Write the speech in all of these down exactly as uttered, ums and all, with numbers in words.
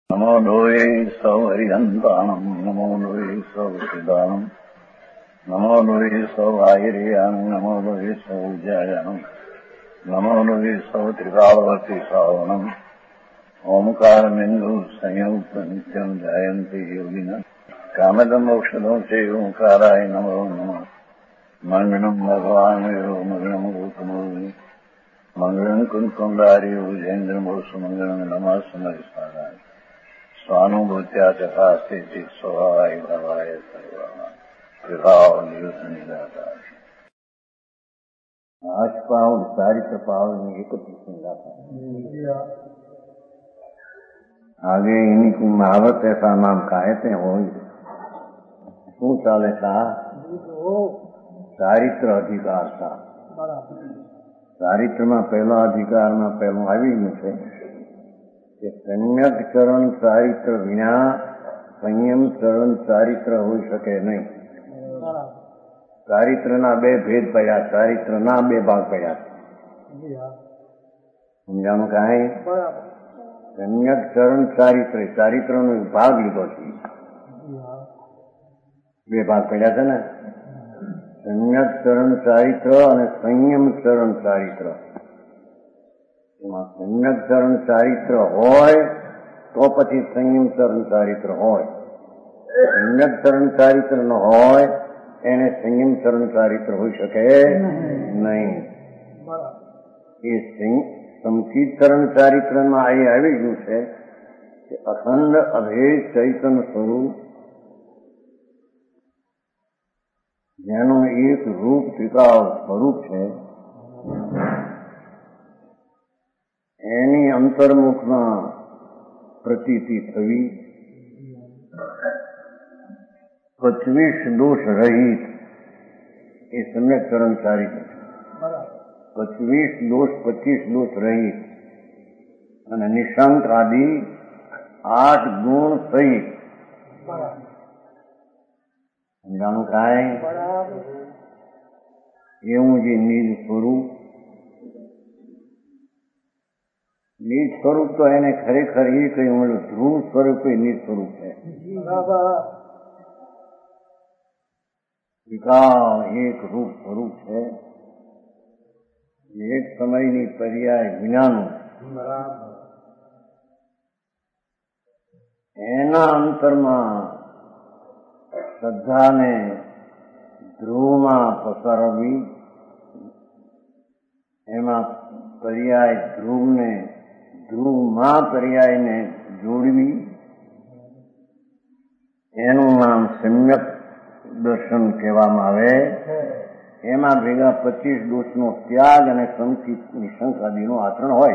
નમો લોહે સૌ હરિહંતાણમ નમો લોહે સૌ સિદાનમ નમો લોહે સૌ આયર્યાણમ નમો લોહે સૌ જયાણમ નમો લોહે સૌ ત્રિકાળવતી શ્રાવણમ ઓમકાર બિંદુ સંયુક્ત નિત્યમ જયંતિ યોગિના કામદમ ઔષધો છે ઓંકારાય નમો નમઃ મંગળમ ભગવાન વિરો મંગળમ ગૌતમોની મંગળમ કુંકુંડારી ઉજેન્દ્રમો સુમંગળમ નમઃ સમરિસારાય સ્વાનુભૂત્યા તથા સ્થિતિ સ્વભાવાય ભવાય સર્વમાં વિભાવ નિયુદ્ધ નિરાકાર आज पावन चारित्र पावन में एकत्र संगा था। आगे इन्हीं को महावत ऐसा नाम कहते हो शू चाले था चारित्र अधिकार था। चारित्र में पहला अधिकार में पहलू આવી ગયું છે કે સંયત ચરણ ચારિત્ર વિના સંયમ ચરણ ચારિત્ર હોઈ શકે નહીં। ચારિત્રના બે ભેદ પડ્યા, ચારિત્રના બે ભાગ પડ્યા। સમજાણું કાંઈ? સંયત ચરણ ચારિત્ર ચારિત્રનો ભાગ લીધો છે, બે ભાગ પડ્યા છે ને, સંયત ચરણ ચારિત્ર અને સંયમ ચરણ ચારિત્ર। એમાં સંયત ચરણ ચારિત્ર હોય તો પછી સંયમ ચરણ ચારિત્ર હોય, સંયત ચરણ ચારિત્ર ન હોય એને સંયમ ચરણ ચારિત્ર હોઈ શકે નહીં। એ સંકિત ચરણ ચારિત્રમાં એ આવી ગયું છે કે અખંડ અભેદ ચૈતન્ય સ્વરૂપ જેનું એક રૂપ ત્રિકાળ સ્વરૂપ છે એની અંતર્મુખમાં પ્રતીતિ થવી, પચવીસ દોષ રહિત એ સમ્યક ચરણ ચારિત્ર છે। પચવીસ દોષ પચીસ દોષ રહિત અને નિશંક આદિ આઠ ગુણ સહિત। સમજાણું કાંઈ? એવું જે નિજ સ્વરૂપ, નિજ સ્વરૂપ તો એને ખરેખર એ કહ્યું મળ્યું ધ્રુવ સ્વરૂપ એ નિજ સ્વરૂપ છે। વિકાળ એક રૂપ સ્વરૂપ છે, એક સમયની પર્યાય વિનાનું, એના અંતરમાં શ્રદ્ધાને ધ્રુવમાં પસારવી, એમાં પર્યાય ધ્રુવને ધ્રુવમાં પર્યાયને જોડવી, એનું નામ સમ્યક દર્શન કહેવામાં આવે। એમાં ભેગા પચીસ દોષનો ત્યાગ અને સંકિત નિશંક આદિનું આચરણ હોય।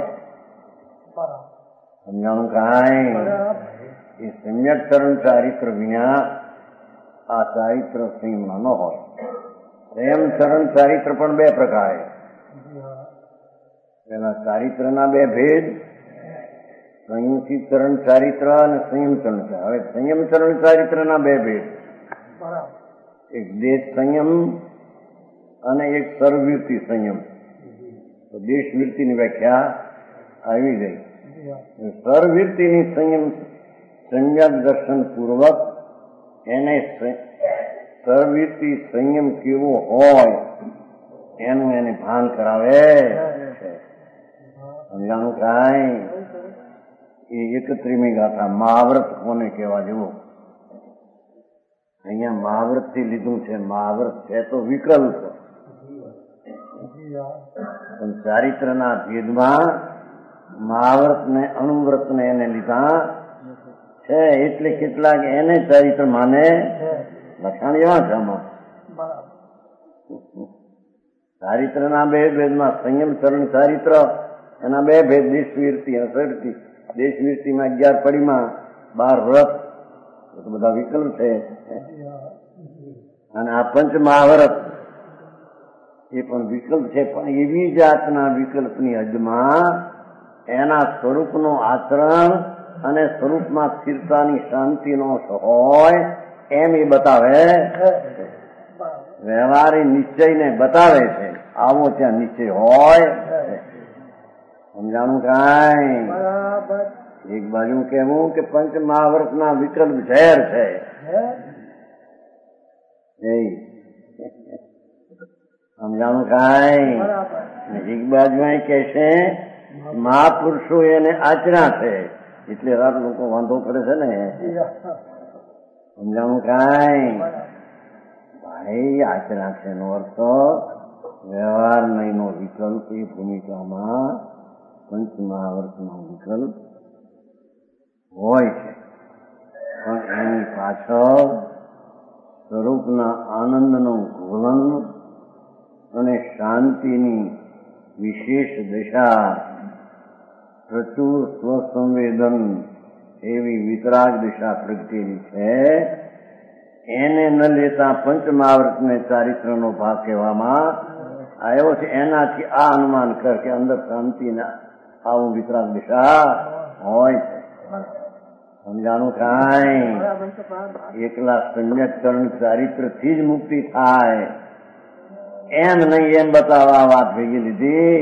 સમજાણું કાંઈ? એ સમ્યક ચરણ ચારિત્ર વિના આ ચારિત્ર સંયમમાં ન હોય। સંયમ ચરણ ચારિત્ર પણ બે પ્રકારે, એના ચારિત્રના બે ભેદ, સંયમિત ચરણ ચારિત્ર અને સંયમ ચરણ ચારિત્ર। હવે સંયમ ચરણ ચારિત્રના બે ભેદ, એક દેશ સંયમ અને એક સર્વવૃત્તિ સંયમ। તો દેશ વૃત્તિની વ્યાખ્યા આવી ગઈ। સર્વવૃત્તિની સંયમ સંયમ દર્શન પૂર્વક એને સર્વવૃત્તિ સંયમ કેવો હોય એનું એને ભાન કરાવે છે। સમજાણું કાંઈ? એ એકત્રીમી ગાથા મહાવ્રત કોને કહેવા જેવો, અહીંયા મહાવ્રત થી લીધું છે। મહાવ્રત છે તો વિકલ્પ, પણ ચારિત્રના ભેદમાં મહાવ્રત ને અણુવ્રત ને એને લીધા છે, એટલે કેટલાક એને ચારિત્ર માને, લખાણ એવા છે આમાં। ચારિત્રના બે ભેદમાં સંયમ ચરણ ચારિત્ર એના બે ભેદ, દેશવીરતી અને સર્વવૃત્તિ। દેશવીરતીમાં અગિયાર પડીમાં બાર વ્રત, તો બધા વિકલ્પ છે, અને આ પંચ મહાવ્રત એ પણ વિકલ્પ છે, પણ એવી જાતના વિકલ્પની હદમાં એના સ્વરૂપનું આચરણ અને સ્વરૂપમાં સ્થિરતાની શાંતિનો હોય એમ એ બતાવે, વ્યવહારી નિશ્ચયને બતાવે છે। આવો ત્યાં નિશ્ચય હોય। સમજાણું કાંઈ? એક બાજુ કહેવું કે પંચ મહાવર્તના વિકલ્પ ઝેર છે, સમજાણું કાંઈ? એક બાજુ કે છે મહાપુરુષો એને આચરા છે, એટલે રાત લોકો વાંધો કરે છે ને. સમજાણું કાંઈ? ભાઈ આચરા છે એનો અર્થ વ્યવહાર નહીંનો વિકલ્પ એ ભૂમિકામાં પંચ મહાવર્તનો વિકલ્પ હોય છે, પણ એની પાછળ સ્વરૂપના આનંદનું ઘોલન અને શાંતિની વિશેષ દશા, પ્રચુર સ્વસંવેદન એવી વિતરાગ દશા પ્રગટેલી છે. એને ન લેતા પંચમહાવર્તને ચારિત્રનો ભાગ કહેવામાં આવ્યો છે. એનાથી આ અનુમાન કર કે અંદર શાંતિના આવું વિતરાગ દશા હોય છે. સમજાણું કાંઈ? એકલા સંયકરણ ચારિત્રથી જ મુક્તિ થાય એમ નહીં, એમ બતાવવા વાત ભેગી લીધી.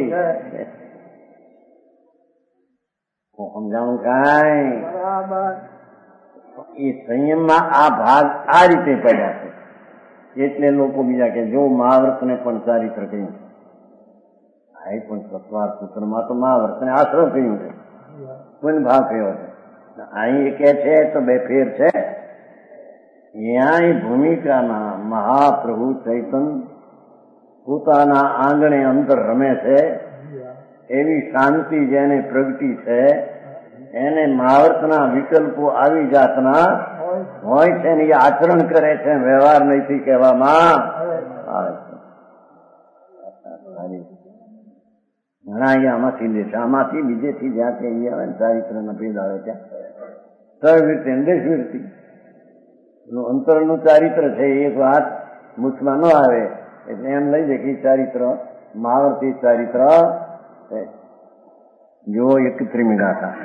સમજાણું કાંઈ? એ સંયમમાં આ ભાગ આ રીતે પડ્યા છે, એટલે લોકો બીજા કે જો મહાવ્રતને પણ ચારિત્ર કહ્યું, આ પણ સત્વાર સૂત્રમાં તો મહાવ્રતને આશ્રમ કહ્યું છે, કોઈ ભાગ કયો છે. અહીં કે છે તો બે ફેર છે. ત્યાં ભૂમિકાના મહાપ્રભુ ચૈતન પોતાના આંગણે અંદર રમે છે, એવી શાંતિ જેને પ્રગટી છે, એને મહાવ્રતના વિકલ્પો આવી જાતના હોય છે ને એ આચરણ કરે છે, વ્યવહાર નથી કહેવામાં આવે છે. ઘણા અહીંયા આમાંથી લે છે, આમાંથી બીજેથી જ્યાં કે અહીંયા આવે ને ચારિત્રના ભેદ આવે ત્યાં સર્વવૃત્તિ દેશવૃત્તિ અંતરનું ચારિત્ર છે. એક વાત મુખમાં ન આવે એટલે એમ લઈ જાય કે ચારિત્ર મહાવર્તી ચારિત્ર છે. જો એકત્રીમી ગાથા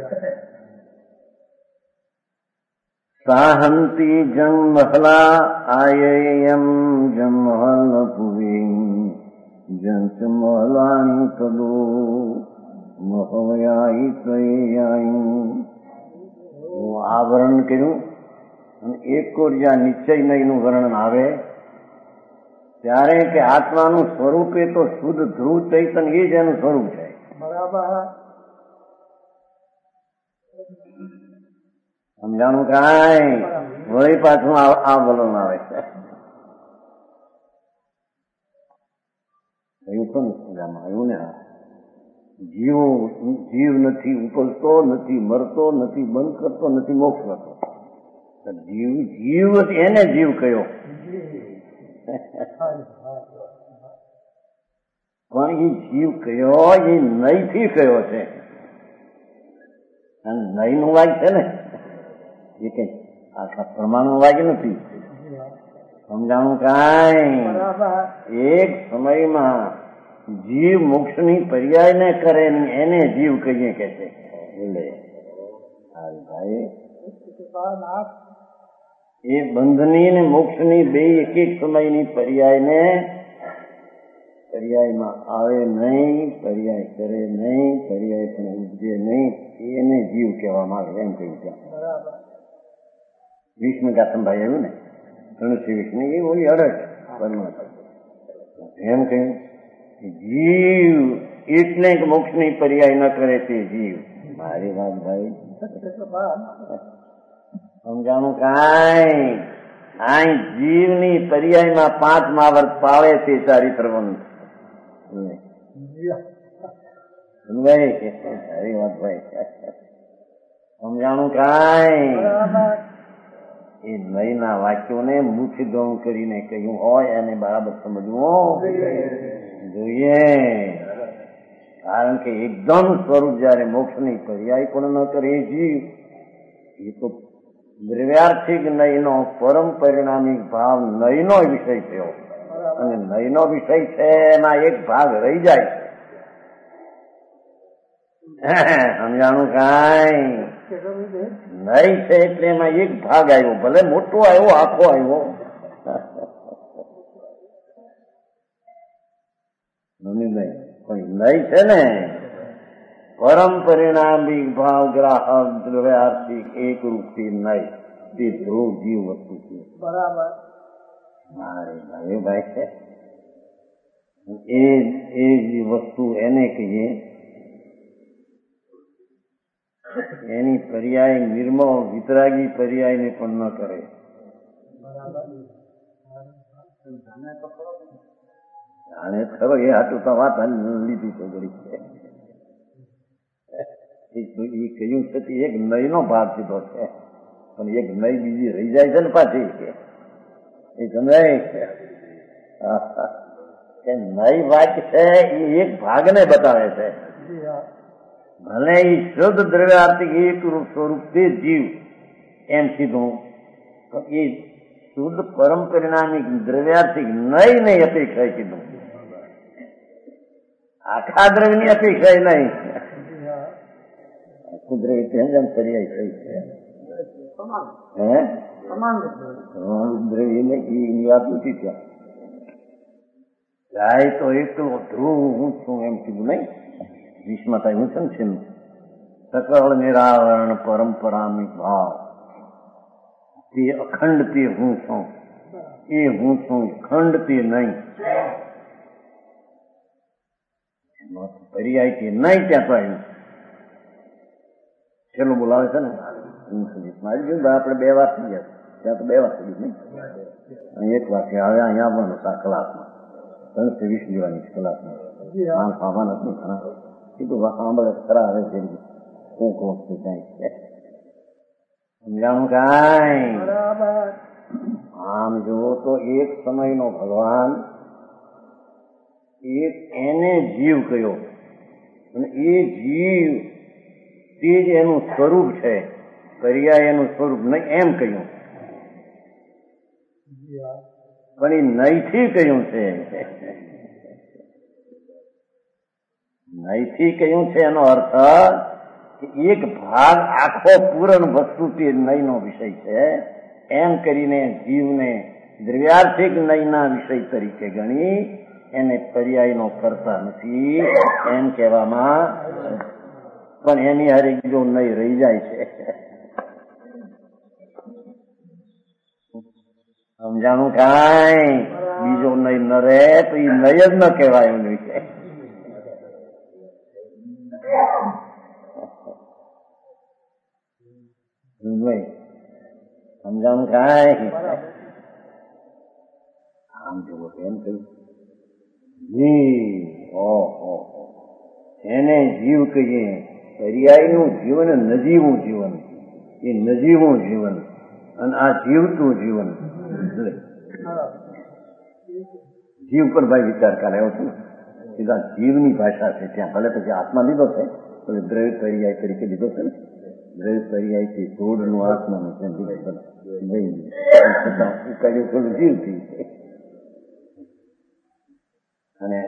સાહંતી જન્મહલા આયેયમ જન્મહલ પુરી જંત મહલાણી તદો મહવયાઈ ત્વયાઈ. હું આ વર્ણન કર્યું અને એક કોર જ્યાં નિશ્ચય નહીંનું વર્ણન આવે ત્યારે કે આત્માનું સ્વરૂપ એ તો શુદ્ધ ધ્રુવ ચૈતન એ જ એનું સ્વરૂપ છે. સમજાણું કાંઈ? વળી પાછું આ વલણ આવે છે. એવું તો આવ્યું ને, જીવ જીવ નથી ઉપજતો, નથી મરતો, નથી બંધ કરતો, નથી મોક્ષ કરતો. જીવ જીવ એને જીવ કયો, પણ એ જીવ કયો એ નહીથી કયો છે. નહી નું વાગ છે ને, એ કઈ આખા પ્રમાણનું વાગ નથી. સમજાણું કાંઈ? એક સમયમાં જીવ મોક્ષની પર્યાય ને કરે એને જીવ કહીએ કે છે. ભાઈ એ બંધની ને મોક્ષની બે એક એક સમયની પર્યાય ને પર્યાયમાં આવે નહીં, પર્યાય કરે નહીં, પર્યાય પણ ઉપજે નહીં, એને જીવ કહેવામાં આવે એમ કહ્યું ત્યાં. વિષ્ણુ ગાથમભાઈ આવ્યું ને ત્રણસી વિષ્ણુ એ ઓલી અડગ એમ કહ્યું જીવ એટલે મોક્ષની પર્યાય ન કરે તે જીવ. મારી વાત ભાઈ સમજાણું કાંઈ? આ જીવની પર્યાયમાં પાંચ મહાવર્ત પાળે છે ચારિત્રવંત. સારી વાત ભાઈ. સમજાણું કાંઈ? એ નયના વાક્યોને મુખ ગૌણ કરીને કહ્યું હોય એને બરાબર સમજવું જોઈએ. કારણ કે એકદમ સ્વરૂપ જયારે મોક્ષની પર્યાય પણ ન કરે એ જીવ, એ તો દ્રવ્યાર્થિક નયનો પરમ પરિણામિક ભાવ નયનો વિષય થયો, અને નયનો વિષય છે એમાં એક ભાગ રહી જાય. સમજાણું કાંઈ? નહી છે એટલે એમાં એક ભાગ આવ્યો, ભલે મોટો આવ્યો આખો આવ્યો. નહી છે ને પરમ પરિણામિક ભાવ ગ્રાહક દ્રવ્યાર્થિક એક રૂપથી નહીં, તે ધ્રુવ જીવ વસ્તુ છે. બરાબર. ભાઈ ભાઈ એ એ વસ્તુ એને કહીએ, એની પર્યાય નિર્મળ વિતરાગી પર્યાય ને પણ ન કરે. જાણે ખરો એ હાટું તો વાત લીધી તો ઘડી એ કહ્યું છે એક નઈ નો ભાગ દીધો છે, પણ એક નઈ બીજી રહી જાય છે ને પાછી એ સમજાય કે નઈ વાત છે એ એક ભાગને બતાવે છે. ભલે એ શુદ્ધ દ્રવ્યાર્થિક એક સ્વરૂપ તે જીવ એમ કીધું, તો એ શુદ્ધ પરમ પરિણામિક દ્રવ્યાર્થિક નહીં નહીં અપેક્ષા કીધું, આખા દ્રવ્યની અપેક્ષા નહીં. આખું દ્રવ્ય તેમ પર્યાય થઈ છે હે દ્રવ્ય ને એ વાત નથી. ત્યાં જાય તો એકલો ધ્રુવ હું છું એમ કીધું નહીં. વિસ્મતા હું છું છે સકળ નિરાવરણ પરંપરામિક ભાવ તે અખંડ તે હું છું, એ હું છું ખંડ તે નહીં. પર્યાય તે નહીં ત્યાં તો આવ્યું છેલ્લું બોલાવે છે ને આપણે બે વાત થઈ ગયા, ત્યાં તો બે વાત થઈ નહીં, એક વાત છે. હવે અહીંયા આવવાનું આ કલાકમાં ત્રણસો વીસ જેવાની કલાકમાં આમ સામાન હતું ઘણા કીધું સાંભળે ખરા આવે છે હું કહું છું કઈ સમજાણું કઈ. આમ જુઓ તો એક સમયનો ભગવાન એક એને જીવ કયો અને એ જીવ તે જ એનું સ્વરૂપ છે, પર્યાય એનું સ્વરૂપ નહીં એમ કહ્યું, પણ એ નહીથી કહ્યું છે. નહીથી કહ્યું છે એનો અર્થ કે એક ભાગ આખો પૂરણ વસ્તુ તે નહીનો વિષય છે એમ કરીને જીવને દ્રવ્યાર્થિક નહીના વિષય તરીકે ગણી એને પર્યાયનો કરતા નથી એમ કહેવામાં, પણ એની હારે બીજો નહીં રહી જાય છે. સમજાણું કાંઈ બીજો નહીં ન રહે તો એ નહીં જ ન કહેવાય એનું છે. સમજાણું કાંઈ આમ જુઓ એમ કહ્યું જીવ, ઓહો એને જીવ કહીએ. પર્યાયનું જીવન નજીવું જીવન, એ નજીવું જીવન અને આ જીવતું જીવન. જીવ પર ભાઈ વિચાર કરાયો છે સીધા જીવની ભાષા છે ત્યાં, ભલે પછી આત્મા લીધો છે તો દ્રવ્ય પર્યાય તરીકે લીધો છે ને, દ્રવ્ય પર્યાયથી ધૂળનું આત્માનું છે છતાં થોડું જીવથી છે. અને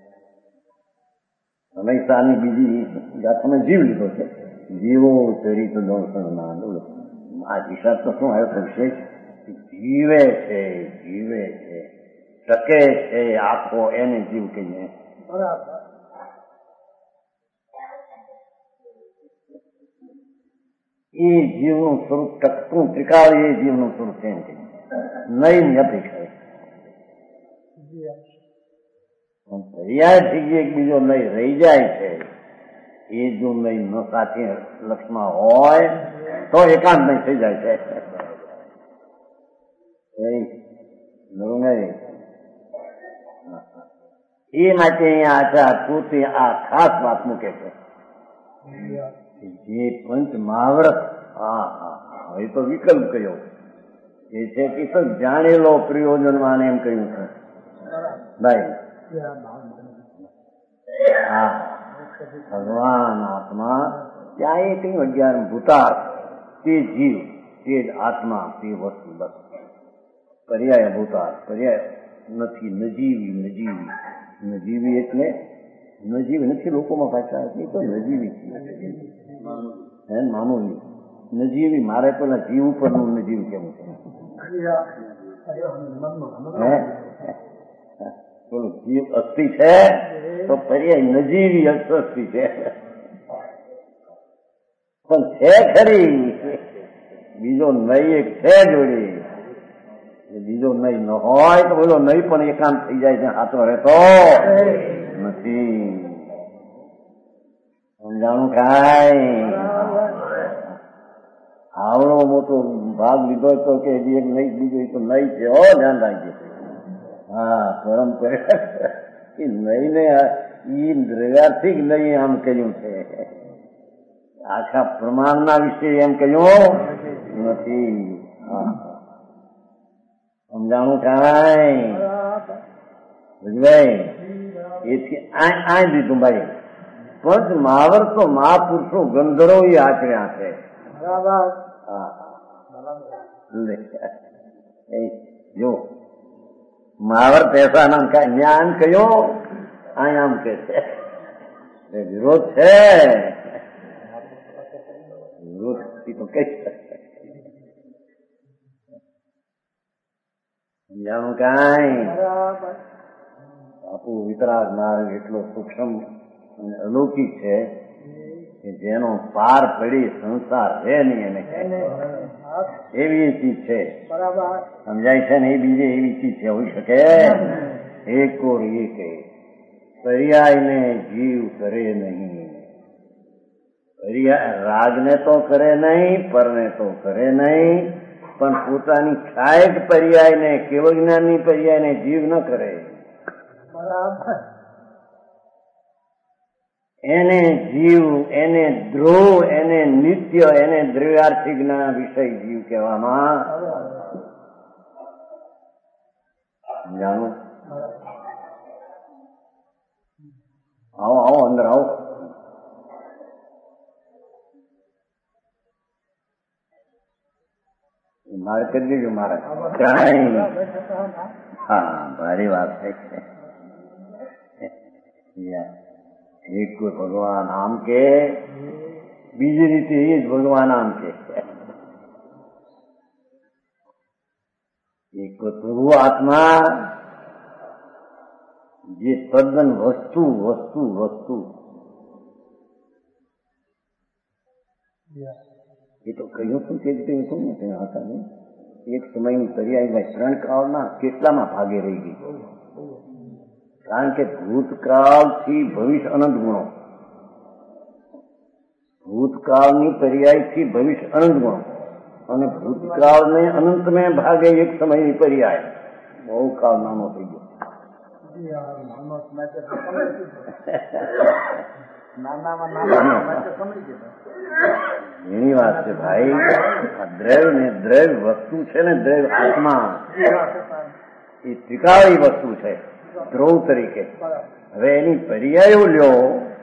હંમેશાની બીજી જાતનો જીવ લીધો છે, જીવો ચરિત્ર દર્શન ના આ હિસાબ તો શું આવ્યો વિશેષ જીવે છે, જીવે છે, ટકે છે આખો એને જીવ કહીએ. એ જીવનું સ્વરૂપ ટકતું ત્રિકાળ એ જીવનું સ્વરૂપ છે એમ કહીએ, નહીં અપેક્ષા. પર્યાયથી એક બીજો નહીં રહી જાય છે, એ જો નહીં ન સાથે લક્ષમાં હોય તો એકાંત નહીં થઈ જાય છે. એ માટે અહીંયા આચાર પોતે આ ખાસ વાત મૂકે છે જે પંચ મહાવ્રત, હા હા હવે તો વિકલ્પ કયો એ છે કે તો જાણેલો પ્રયોજનમાં એમ કહ્યું છે ભાઈ. હા ભગવાન આત્મા ત્યાં એ કયું અગિયાર ભૂતાર્થ તે જીવ તે જ આત્મા તે વસ્તુ બસ. પર્યાય ભૂતાર્થ પર્યાય નથી, નજીવી નજીવી નજીવી એટલે નજીવી નથી લોકોમાં ભાષા હતી તો નજીવી હે મામૂલી નજીવી. મારે પેલા જીવ ઉપરનું નજીવ કેવું છે હે બોલો જીવ અસ્થિ છે તો પર્યાય નજીવી અસ્થિ છે. પણ છે ખરી, બીજો નહીં એક છે જોડે. બીજો નહીં ન હોય તો બોલો નહીં પણ એકાંત થઈ જાય છે, હાથો રહેતો નથી. સમજાણું કાંઈ? આવડો મોટો ભાગ લીધો તો કે એક નહીં બીજો તો નહીં છે. હો, ધ્યાન રાખજે. હા, પરંપરા નહીં ને ઈ દ્રવ્યાર્થિક નહીં આમ કહ્યું છે, આખા પ્રમાણના વિશે એમ કહ્યું નથી. સમજાણું કાંઈ? ભાઈ એથી આ દીધું ભાઈ. પંચ મહાવર તો મહાપુરુષો ગંધર્વો એ આચર્યા છે. જો મહાવર પૈસા નામ કાંઈ જ્ઞાન કયો આમ કે છે વિરોધ છે. વિરોધ તો કઈ સમજાણું કાંઈ? બાપુ વિતરાગ માર્ગ એટલો સૂક્ષ્મ અને અલૌકિક છે કે જેનો પાર પડી સંસાર છે નહીં એને એવી ચીજ છે. સમજાય છે ને? એ બીજી એવી ચીજ છે હોઈ શકે? એક ઓર એક પર્યાય ને જીવ કરે નહીં. પર્યાય રાગને તો કરે નહીં, પરને તો કરે નહીં, પણ પોતાની કાયક પર્યાય ને કેવળ જ્ઞાનની પર્યાય ને જીવ ન કરે. એને જીવ, એને ધ્રુવ, એને નિત્ય, એને દ્રવ્યાર્થિક ના વિષય જીવ કહેવામાં. જાણો? આવો આવો અંદર આવો. મારે કરી દેજો મારે કાંઈ. હા, ભારી વાત છે. એક કોઈ ભગવાન આમ કે, બીજી રીતે એ જ ભગવાન આમ કે. એક કોઈ પ્રભુ આત્મા જે તદ્દન વસ્તુ વસ્તુ વસ્તુ એ તો કહ્યું શું કે હતું ને ત્યાં હતા ને એક સમયની પર્યાયમાં ત્રણ કાળના કેટલામાં ભાગે રહી ગઈ. કારણ કે ભૂતકાળથી ભવિષ્ય અનંત ગુણો, ભૂતકાળની પર્યાયથી ભવિષ્ય અનંત ગુણો અને ભૂતકાળને અનંતમે ભાગે એક સમયની પર્યાય. બહુ કાળ નાનો થઈ ગયો. એની વાત છે ભાઈ. આ દ્રવ્ય ને દ્રવ્ય વસ્તુ છે ને, દ્રવ્ય આત્મા એ ત્રિકાળી વસ્તુ છે ધ્રુવ તરીકે. હવે એની પર્યાયો લ્યો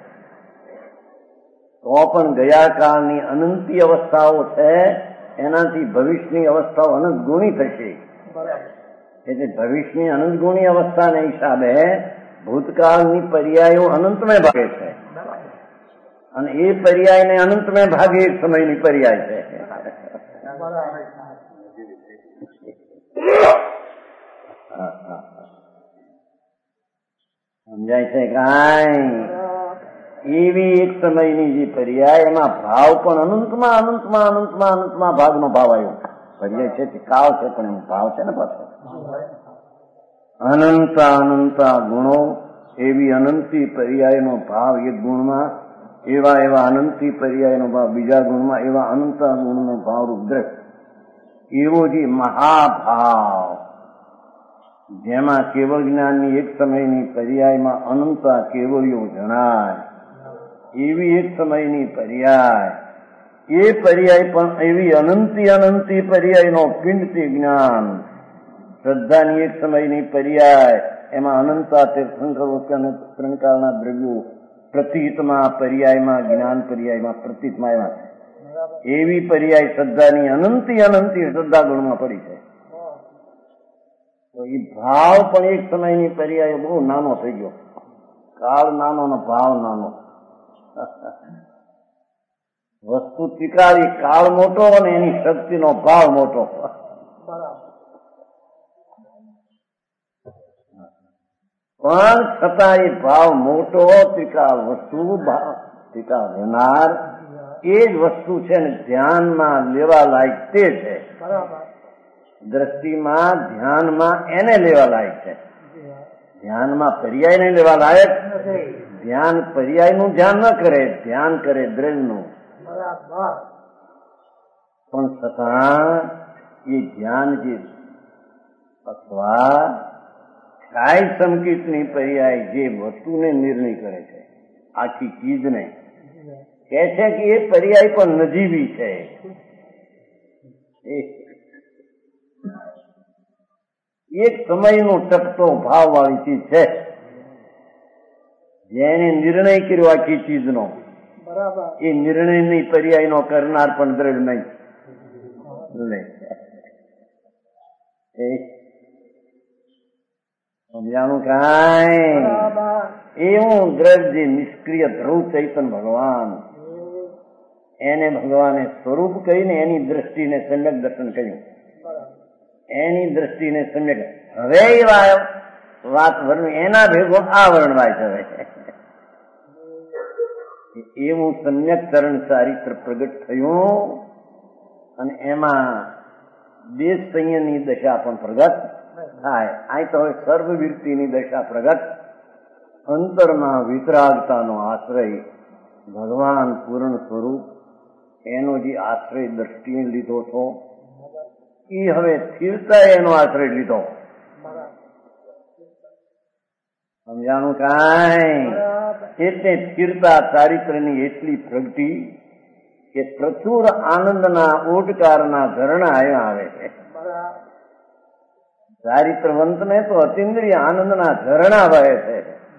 તો પણ ગયા કાળની અનંતી અવસ્થાઓ છે, એનાથી ભવિષ્યની અવસ્થાઓ અનંત ગુણી થશે. એટલે ભવિષ્યની અનંત ગુણી અવસ્થાને હિસાબે ભૂતકાળની પર્યાયો અનંતમય ભાગે છે અને એ પર્યાયને અનંતમય ભાગે એક સમયની પર્યાય છે. સમજાય છે કાંઈ? એવી એક સમયની જે પર્યાય એમાં ભાવ પણ અનંતમાં અનંતમાં અનંતમાં અનંતમાં ભાગનો ભાવ આવ્યો. પર્યાય છે કાળ છે પણ એમ ભાવ છે ને પાછો અનંત અનંત ગુણો. એવી અનંતી પર્યાયનો ભાવ એક ગુણમાં, એવા એવા અનંતી પર્યાયનો ભાવ બીજા ગુણમાં, એવા અનંત ગુણનો ભાવ રૂદ્ર. એવો જે મહાભાવ જેમાં કેવળ જ્ઞાનની એક સમયની પર્યાયમાં અનંતા કેવળીઓ જણાય, એવી એક સમયની પર્યાય. એ પર્યાય પણ એવી અનંતી અનંતી પર્યાયનો પિંડથી જ્ઞાન. શ્રદ્ધાની એક સમયની પર્યાય, એમાં અનંતા તીર્થંકરો ત્રણ કાળના દ્રવ્યો પ્રતીતમાં પર્યાયમાં, જ્ઞાન પર્યાયમાં, પ્રતીતમાં એમાં એવી પર્યાય શ્રદ્ધાની અનંતી અનંતી શ્રદ્ધા ગુણમાં પડી છે. તો એ ભાવ પણ એક સમયની પર્યાય બહુ નાનો થઈ ગયો. કાળ નાનો ને ભાવ નાનો. વસ્તુ ત્રિકાળી, કાળ મોટો અને એની શક્તિનો ભાવ મોટો. પણ છતાં એ ભાવ મોટો, ત્રિકાળ વસ્તુ ભાવ ત્રિકાળ રહેનાર એ જ વસ્તુ છે ને ધ્યાનમાં લેવા લાયક તે છે. દ્રષ્ટિમાં ધ્યાનમાં એને લેવા લાયક છે. ધ્યાનમાં પર્યાય નહીં લેવા લાયક. ધ્યાન પર્યાયનું ધ્યાન ન કરે, ધ્યાન કરે દ્રવ્યનું. પણ છતાં એ ધ્યાન જે અથવા કાય સંકેતની પર્યાય જે વસ્તુને નિર્ણય કરે છે, આખી ચીજને કહે છે કે એ પર્યાય પણ નજીવી છે. એક સમયનો ટકતો ભાવ વાળી ચીજ છે જેને નિર્ણય કર્યો આખી ચીજનો. એ નિર્ણયની પર્યાયનો કરનાર પણ દ્રવ્ય નહીં. સમજાણું કાંઈ? એવું દ્રવ્ય જે નિષ્ક્રિય ધ્રુવ ચૈતન ભગવાન, એને ભગવાને સ્વરૂપ કહીને એની દ્રષ્ટિને સમ્યક દર્શન કહ્યું. એની દ્રષ્ટિને સમ્યક. હવે એ વાત વર્ણવી એના ભેગો આ વર્ણવાય છે. હવે એવું સમ્યક ચરણ ચારિત્ર પ્રગટ થયું અને એમાં દેશ સંયમની દશા પણ પ્રગટ થાય. આ તો હવે સર્વવીરતીની દશા પ્રગટ. અંતરમાં વિતરાગતાનો આશ્રય ભગવાન પૂર્ણ સ્વરૂપ એનો જે આશ્રય દ્રષ્ટિએ લીધો હતો એ હવે સ્થિરતા એનો આશ્રય લીધો. સમજાણું કાંઈ? એટલે સ્થિરતા ચારિત્રની એટલી પ્રગતિ કે પ્રચુર આનંદના ઓટકારના ઝરણા આવ્યા આવે છે. ચારિત્રવંતને તો અતિન્દ્રિય આનંદના ઝરણા વહે છે.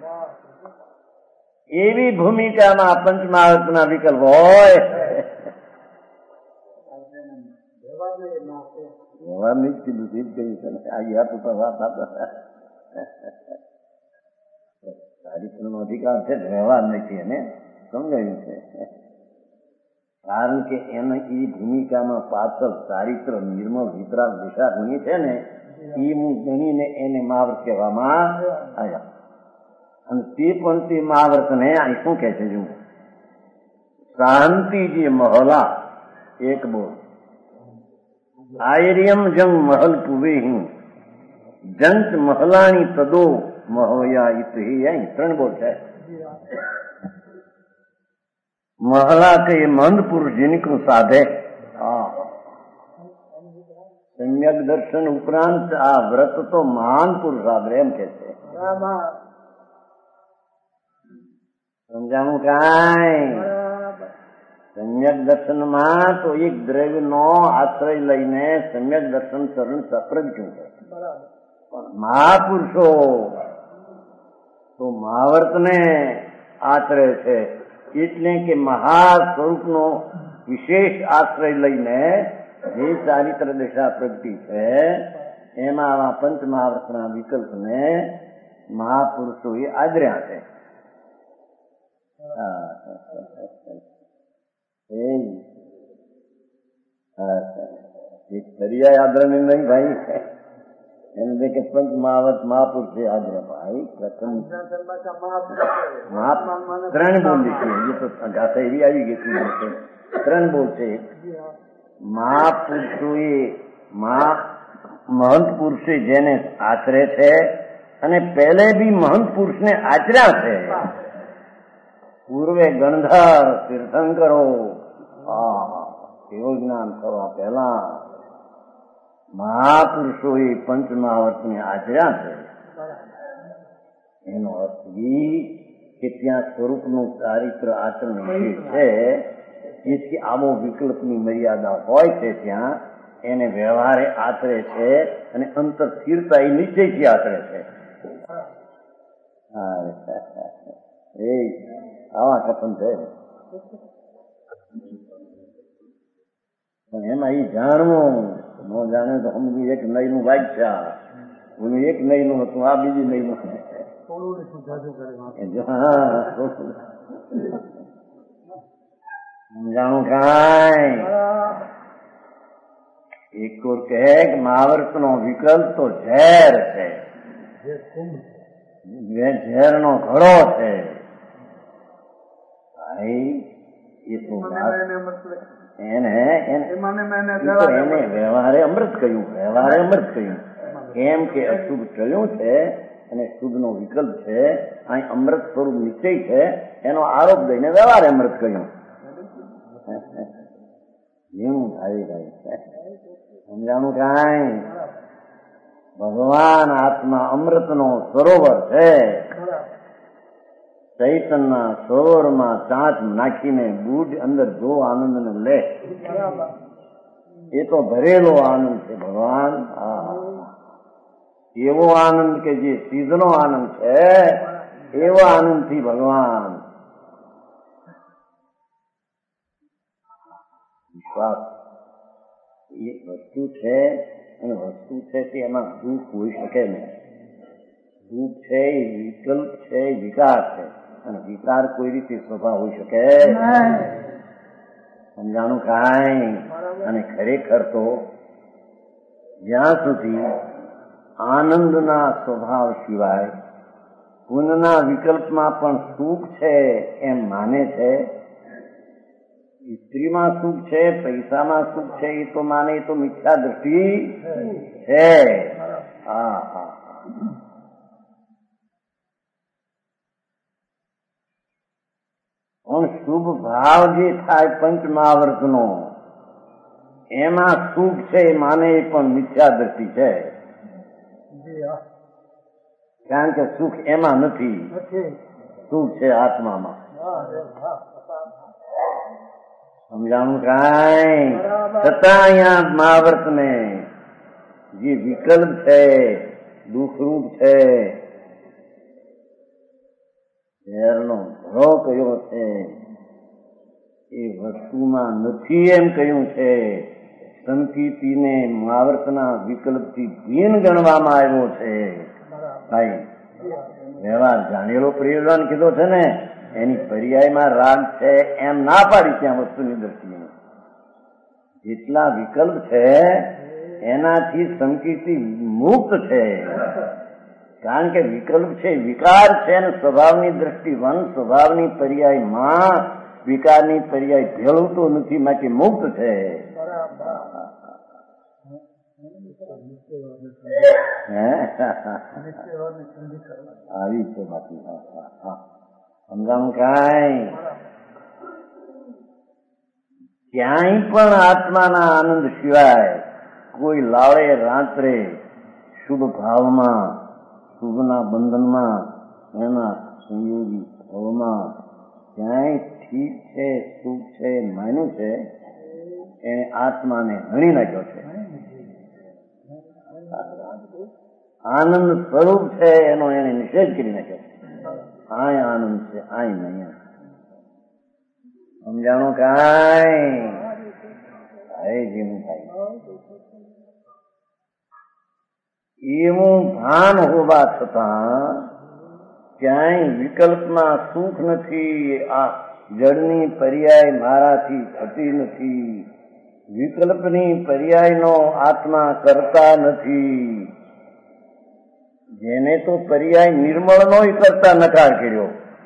એવી ભૂમિકામાં પંચમહાવતના વિકલ્પ હોય. વ્યવહાર નહીં કીધું એ જ કહ્યું છે ને. આ યાદ તો વાત આપતા ચારિત્રનો અધિકાર છે, વ્યવહાર નથી. એને સમજાયું છે. કારણ કે એને એ ભૂમિકામાં પાછળ ચારિત્ર નિર્મળ વિતરાગ દિશા ગુણી છે ને, એ હું ગણીને એને મહાવ્રત કહેવામાં આવ્યા. અને તે પણ તે મહાવ્રતને અહીં શું કહે છે? જુઓ, શાંતિ જે મહલા એક બોલ, આયર્યમ જંગ મહલ પુવે જંચ મહલાની તદો મહોયા ઇતહી. અહીં ત્રણ બોલ છે. મહલા કે એ મંદ પુરુષ જીનકું સાધે. સમ્યક દર્શન ઉપરાંત આ વ્રત તો મહાન પુરુષ સાધે એમ કે છે. સમજાણું કાંઈ? સમ્યક દર્શનમાં તો એક દ્રવ્યનો આશ્રય લઈને સમ્યક દર્શન ચરણ પ્રગટ્યું છે. મહાપુરુષો તો મહાવર્તને આચરે છે. એટલે કે મહા સ્વરૂપનો વિશેષ આશ્રય લઈને જે ચારિત્ર દશા પ્રગતિ છે એમાં પંચ મહાવર્તના વિકલ્પને મહાપુરુષોએ આદર્યા છે. એક પર્યાય આદરણી નહીં ભાઈ. એને દે કે પંચ મહાવત મહાપુરુષે આદર્ય ભાઈ. પ્રથમ ત્રણ બોલ લીધી એ તો ગાથા એવી આવી ગઈ. ત્રણ બોલ છે. મહાપુરુષોએ મહંત પુરુષે જેને આચરે છે અને પહેલે બી મહંત પુરુષને આચર્યા છે. પૂર્વે ગણધર તીર્થંકરો એવું જ્ઞાન થવા પહેલા મહાપુરુષોએ પંચ મહાવતને આચર્યા છે. એનો અર્થ એ કે ત્યાં સ્વરૂપનું ચારિત્ર આચરણ વિશેષ છે. જેથી આવો વિકલ્પની મર્યાદા હોય છે ત્યાં એને વ્યવહારે આચરે છે અને અંતર સ્થિરતા એ નિશ્ચયથી આચરે છે. એ આવા કથન છે. પણ એમાં એ જાણવું ન જાણે તો સમજુ એક નહીનું વાગ્યા હું એક નહીનું હતું, આ બીજી નહીનું. જાણું કાંઈ? એક તો કહે કે મહાવર્ત નો વિકલ્પ તો ઝેર છે, ઝેર નો ઘડો છે ભાઈ. એ તો એને એને વ્યવહારે અમૃત કહ્યું, વ્યવહારે અમૃત કહ્યું. કેમ કે અશુભ ટળ્યું છે અને શુભ નો વિકલ્પ છે, અહીં અમૃત સ્વરૂપ નિશ્ચય છે, એનો આરોપ દઈને વ્યવહારે અમૃત કહ્યું. એવું થાય ભાઈ, સમજાણું કાંઈ? ભગવાન આત્મા અમૃત નો સરોવર છે. ચૈતનના સરોવરમાં ચાંચ નાખીને બુઢ અંદર જો આનંદ ને લે, એ તો ભરેલો આનંદ છે ભગવાન. એવો આનંદ કે જે સિદ્ધનો આનંદ છે, એવો આનંદ થી ભગવાન વિશ્વાસ એ વસ્તુ છે, અને વસ્તુ છે તે એમાં દુઃખ હોઈ શકે નહીં. દુઃખ છે એ વિકલ્પ છે, વિકાર છે, અને વિકાર કોઈ રીતે સ્વભાવ હોઈ શકે? સમજાણું કાંઈ? અને ખરેખર તો જ્યાં સુધી આનંદના સ્વભાવ સિવાય પુનઃના વિકલ્પમાં પણ સુખ છે એમ માને છે, સ્ત્રીમાં સુખ છે, પૈસામાં સુખ છે, એ તો માને, એ તો મિથ્યા દ્રષ્ટિ છે. હા હા પણ શુભ ભાવ જે થાય પંચ મહાવર્તનો, એમાં સુખ છે એ માને, એ પણ મિથ્યા દ્રષ્ટિ છે. કારણ કે સુખ એમાં નથી, સુખ છે આત્મામાં. સમજાણું કાંઈ? છતાં અહીંયા મહાવર્ત ને જે વિકલ્પ છે, દુઃખરૂપ છે, ઝેરનો ઘડો કયો છે, એ વસ્તુમાં નથી એમ કહ્યું છે. સંકિતિને મહાવર્તના વિકલ્પથી ભીન ગણવામાં આવ્યો છે. ભાઈ વ્યવહાર જાણેલો પ્રયોજન કીધો છે ને, એની પર્યાયમાં રાગ છે એમ ના પાડી ત્યાં વસ્તુની દ્રષ્ટિએ. જેટલા વિકલ્પ છે એનાથી સંકિતિ મુક્ત છે. કારણ કે વિકલ્પ છે, વિકાર છે, અને સ્વભાવની દ્રષ્ટિ વન સ્વભાવની પર્યાયમાં વિકારની પર્યાય ભેળવતો નથી, માટે મુક્ત છે. આવી છે બાકી. સમજાણું કાંઈ? ક્યાંય પણ આત્માના આનંદ સિવાય કોઈ લાવે રાત્રે શુભ ભાવમાં, શુભના બંધનમાં, એના સંયોગી ભાવમાં ક્યાંય ઠીક છે, સુખ છે, માન્યું છે, એને આત્માને હણી નાખ્યો છે. આનંદ સ્વરૂપ છે એનો એને નિષેધ કરી નાખ્યો છે. આય આનંદ છે, આય નહીં. સમજાણું કાંઈ? જેવું થાય એવું ભાન હોવા છતાં ક્યાંય વિકલ્પમાં સુખ નથી. આ જળની પર્યાય મારાથી થતી નથી, વિકલ્પની પર્યાયનો આત્મા કરતા નથી. જેને તો પર્યાય નિર્મળનો કરતા નકાર કર્યો,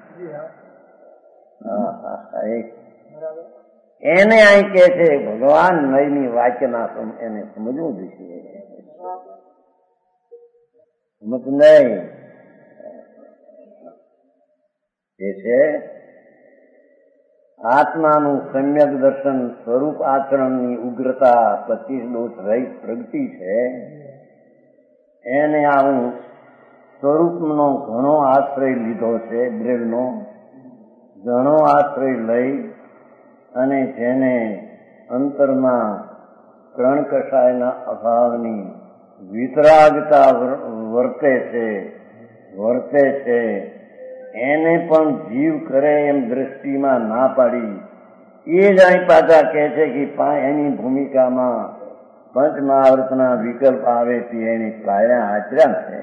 એને અહીં કે છે ભગવાન નયની વાક્યના એને સમજવું જોઈએ. સમજ નહીં એ છે આત્માનું સમ્યક દર્શન, સ્વરૂપ આચરણની ઉગ્રતા, પચીસ દોષ રહિત પ્રગતિ છે. એને આવું સ્વરૂપનો ઘણો આશ્રય લીધો છે, દ્રવ્યનો ઘણો આશ્રય લઈ અને જેને અંતરમાં ત્રણ કષાયના અભાવની વિતરાગતા વર્તે છે વર્તે છે એને પણ જીવ કરે એમ દ્રષ્ટિમાં ના પાડી. એ જ અહીં પાછા કહે છે કે એની ભૂમિકામાં પંચ મહાવર્તના વિકલ્પ આવે તે એની પાયા આચર્યા છે.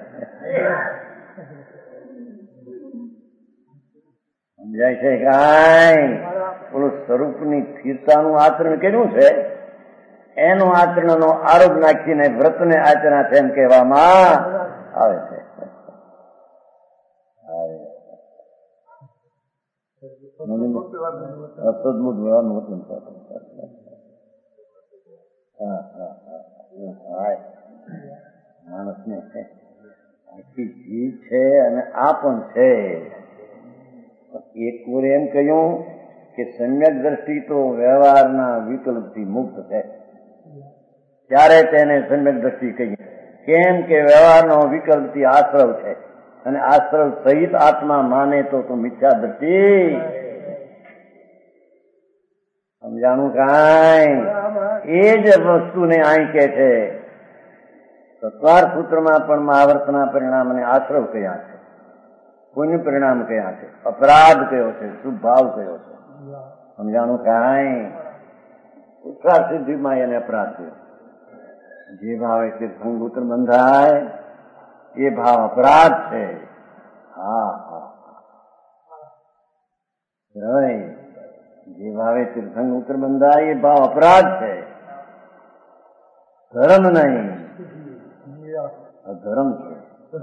સમજાય છે કાંઈ? ઓલું સ્વરૂપની સ્થિરતાનું આચરણ કર્યું છે, એનું આચરણનો આરોપ નાખીને વ્રતને આચરણ છે એમ કહેવામાં આવે છે. અસદમુખ વ્યવહારનું હતું. માણસને આખી જીવ છે અને આ પણ છે. એક વાર એમ કહ્યું કે સમ્યક દ્રષ્ટિ તો વ્યવહારના વિકલ્પથી મુક્ત છે, ત્યારે તેને સમ્યક દ્રષ્ટિ કહીએ. કેમ કે વ્યવહારનો વિકલ્પથી આશ્રવ છે અને આશ્રવ સહિત આત્મા માને તો તો મિથ્યા દ્રષ્ટિ. સમજાણું કાંઈ? એ જ વસ્તુને અહીં કે છે. સત્વાર સૂત્રમાં પણ મહાવર્તના પરિણામ અને આશ્રવ કયા છે, પુણ્ય પરિણામ કયા છે, અપરાધ કયો છે, શુભ ભાવ કયો છે. સમજાણું કાંઈ? ઉત્સાહ સિદ્ધિમાં એને અપરાધ કયો. જે ભાવે તીર્થંકૂત્ર બંધાય એ ભાવ અપરાધ છે. હા હા જે ભાવે તીર્થંકૂત્ર બંધાય એ ભાવ અપરાધ છે, ધર્મ નહીં. અધર્મ છે.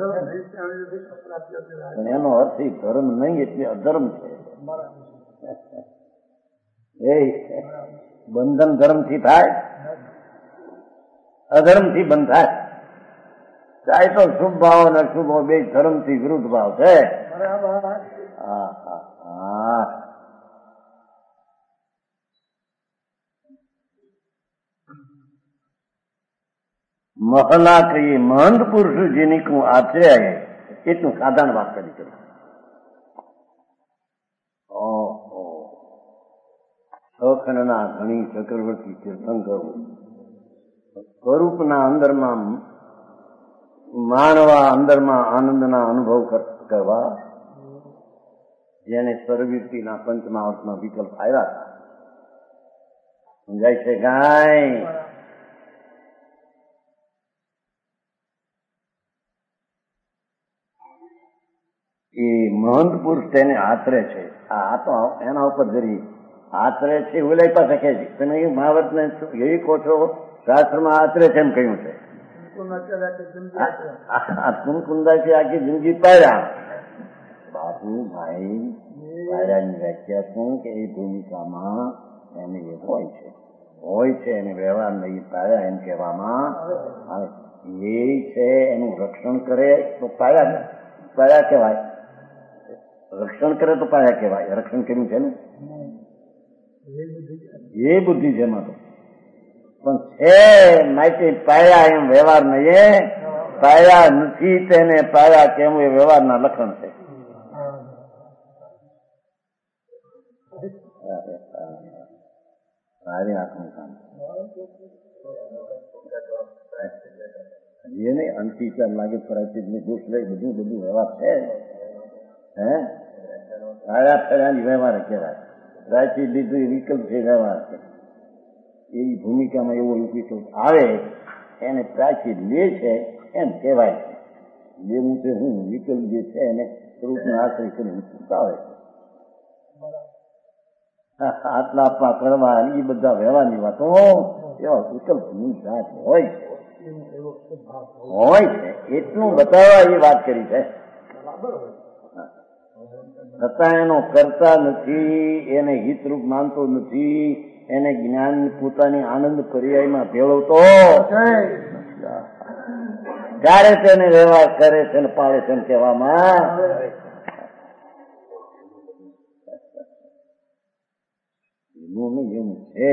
એનો અર્થ ધર્મ નહીં એટલે અધર્મ છે. એ બંધન ધર્મથી થાય, અધર્મથી બંધાય. ચાહે તો શુભ ભાવ અને અશુભ ભાવ બે ધર્મથી વિરુદ્ધ ભાવ છે. હા હા હા મહલા કહીએ મહંત પુરુષ જેની કું આચર્ય એટલું સાધારણ વાત કરી કરી. સખંડના ધણી ચક્રવર્તી તીર્થંકરો સ્વરૂપના અંદરમાં માણવા, અંદરમાં આનંદના અનુભવ કરવા, જેને સર્વવૃત્તિના પંચમહાવર્તમાં વિકલ્પ આવ્યા હતા. સમજાય છે કાંઈ? એ મહંત પુરુષ તેને આચરે છે. આ તો એના ઉપર જરી આચરે છે એવું લઈ પાસે કહે છે. તમે એ મહાવર્ત ને એવી કહો છો શાસ્ત્રમાં આચરે છે એમ કહ્યું છે. કુંકુંદાથી આખી જિંદગી પાડ્યા. બાપુ ભાઈ પાડ્યાની વ્યાખ્યા શું કે એ ભૂમિકામાં એને એ હોય છે હોય છે એને વ્યવહાર નહીં પાડ્યા એમ કહેવામાં આવે. એ છે એનું રક્ષણ કરે તો પાડ્યા પાડ્યા કહેવાય, રક્ષણ કરે તો પાડ્યા કહેવાય. રક્ષણ કર્યું છે ને એ બુદ્ધિ છે એમાં તો. પણ છે માહિતી પાયા એમ વ્યવહાર નહીં. પાયા નથી તેને પાયા કેવું એ વ્યવહારના લક્ષણ છે. સારી આંખનું કામ એ નહીં. અંતિચાર લાગે પ્રાચીન ની દોષ લઈ બધું બધું વ્યવહાર છે. હે પાયા ફેરાની વ્યવહાર કહેવાય. પ્રાચીન લીધું એ વિકલ્પ છે, વ્યવહાર છે. એવી ભૂમિકામાં એવો વિકલ્પ આવે એને પ્રાચીન લે છે એમ કહેવાય છે. લેવું છે હું વિકલ્પ જે છે એને સ્વરૂપનો આશ્રય કરીને આવે છે. આટલા આપવા કરવા એ બધા વ્યવહારની વાતો એવા વિકલ્પની જાત હોય છે હોય છે એટલું બતાવવા એ વાત કરી છે. છતાં એનો કરતા નથી, એને હિતરૂપ માનતો નથી, એને જ્ઞાન પોતાની આનંદ પર્યાયમાં ભેળવતો ત્યારે તેને વ્યવહાર કરે છે ને પાડે છે કહેવામાં એનું એવું છે.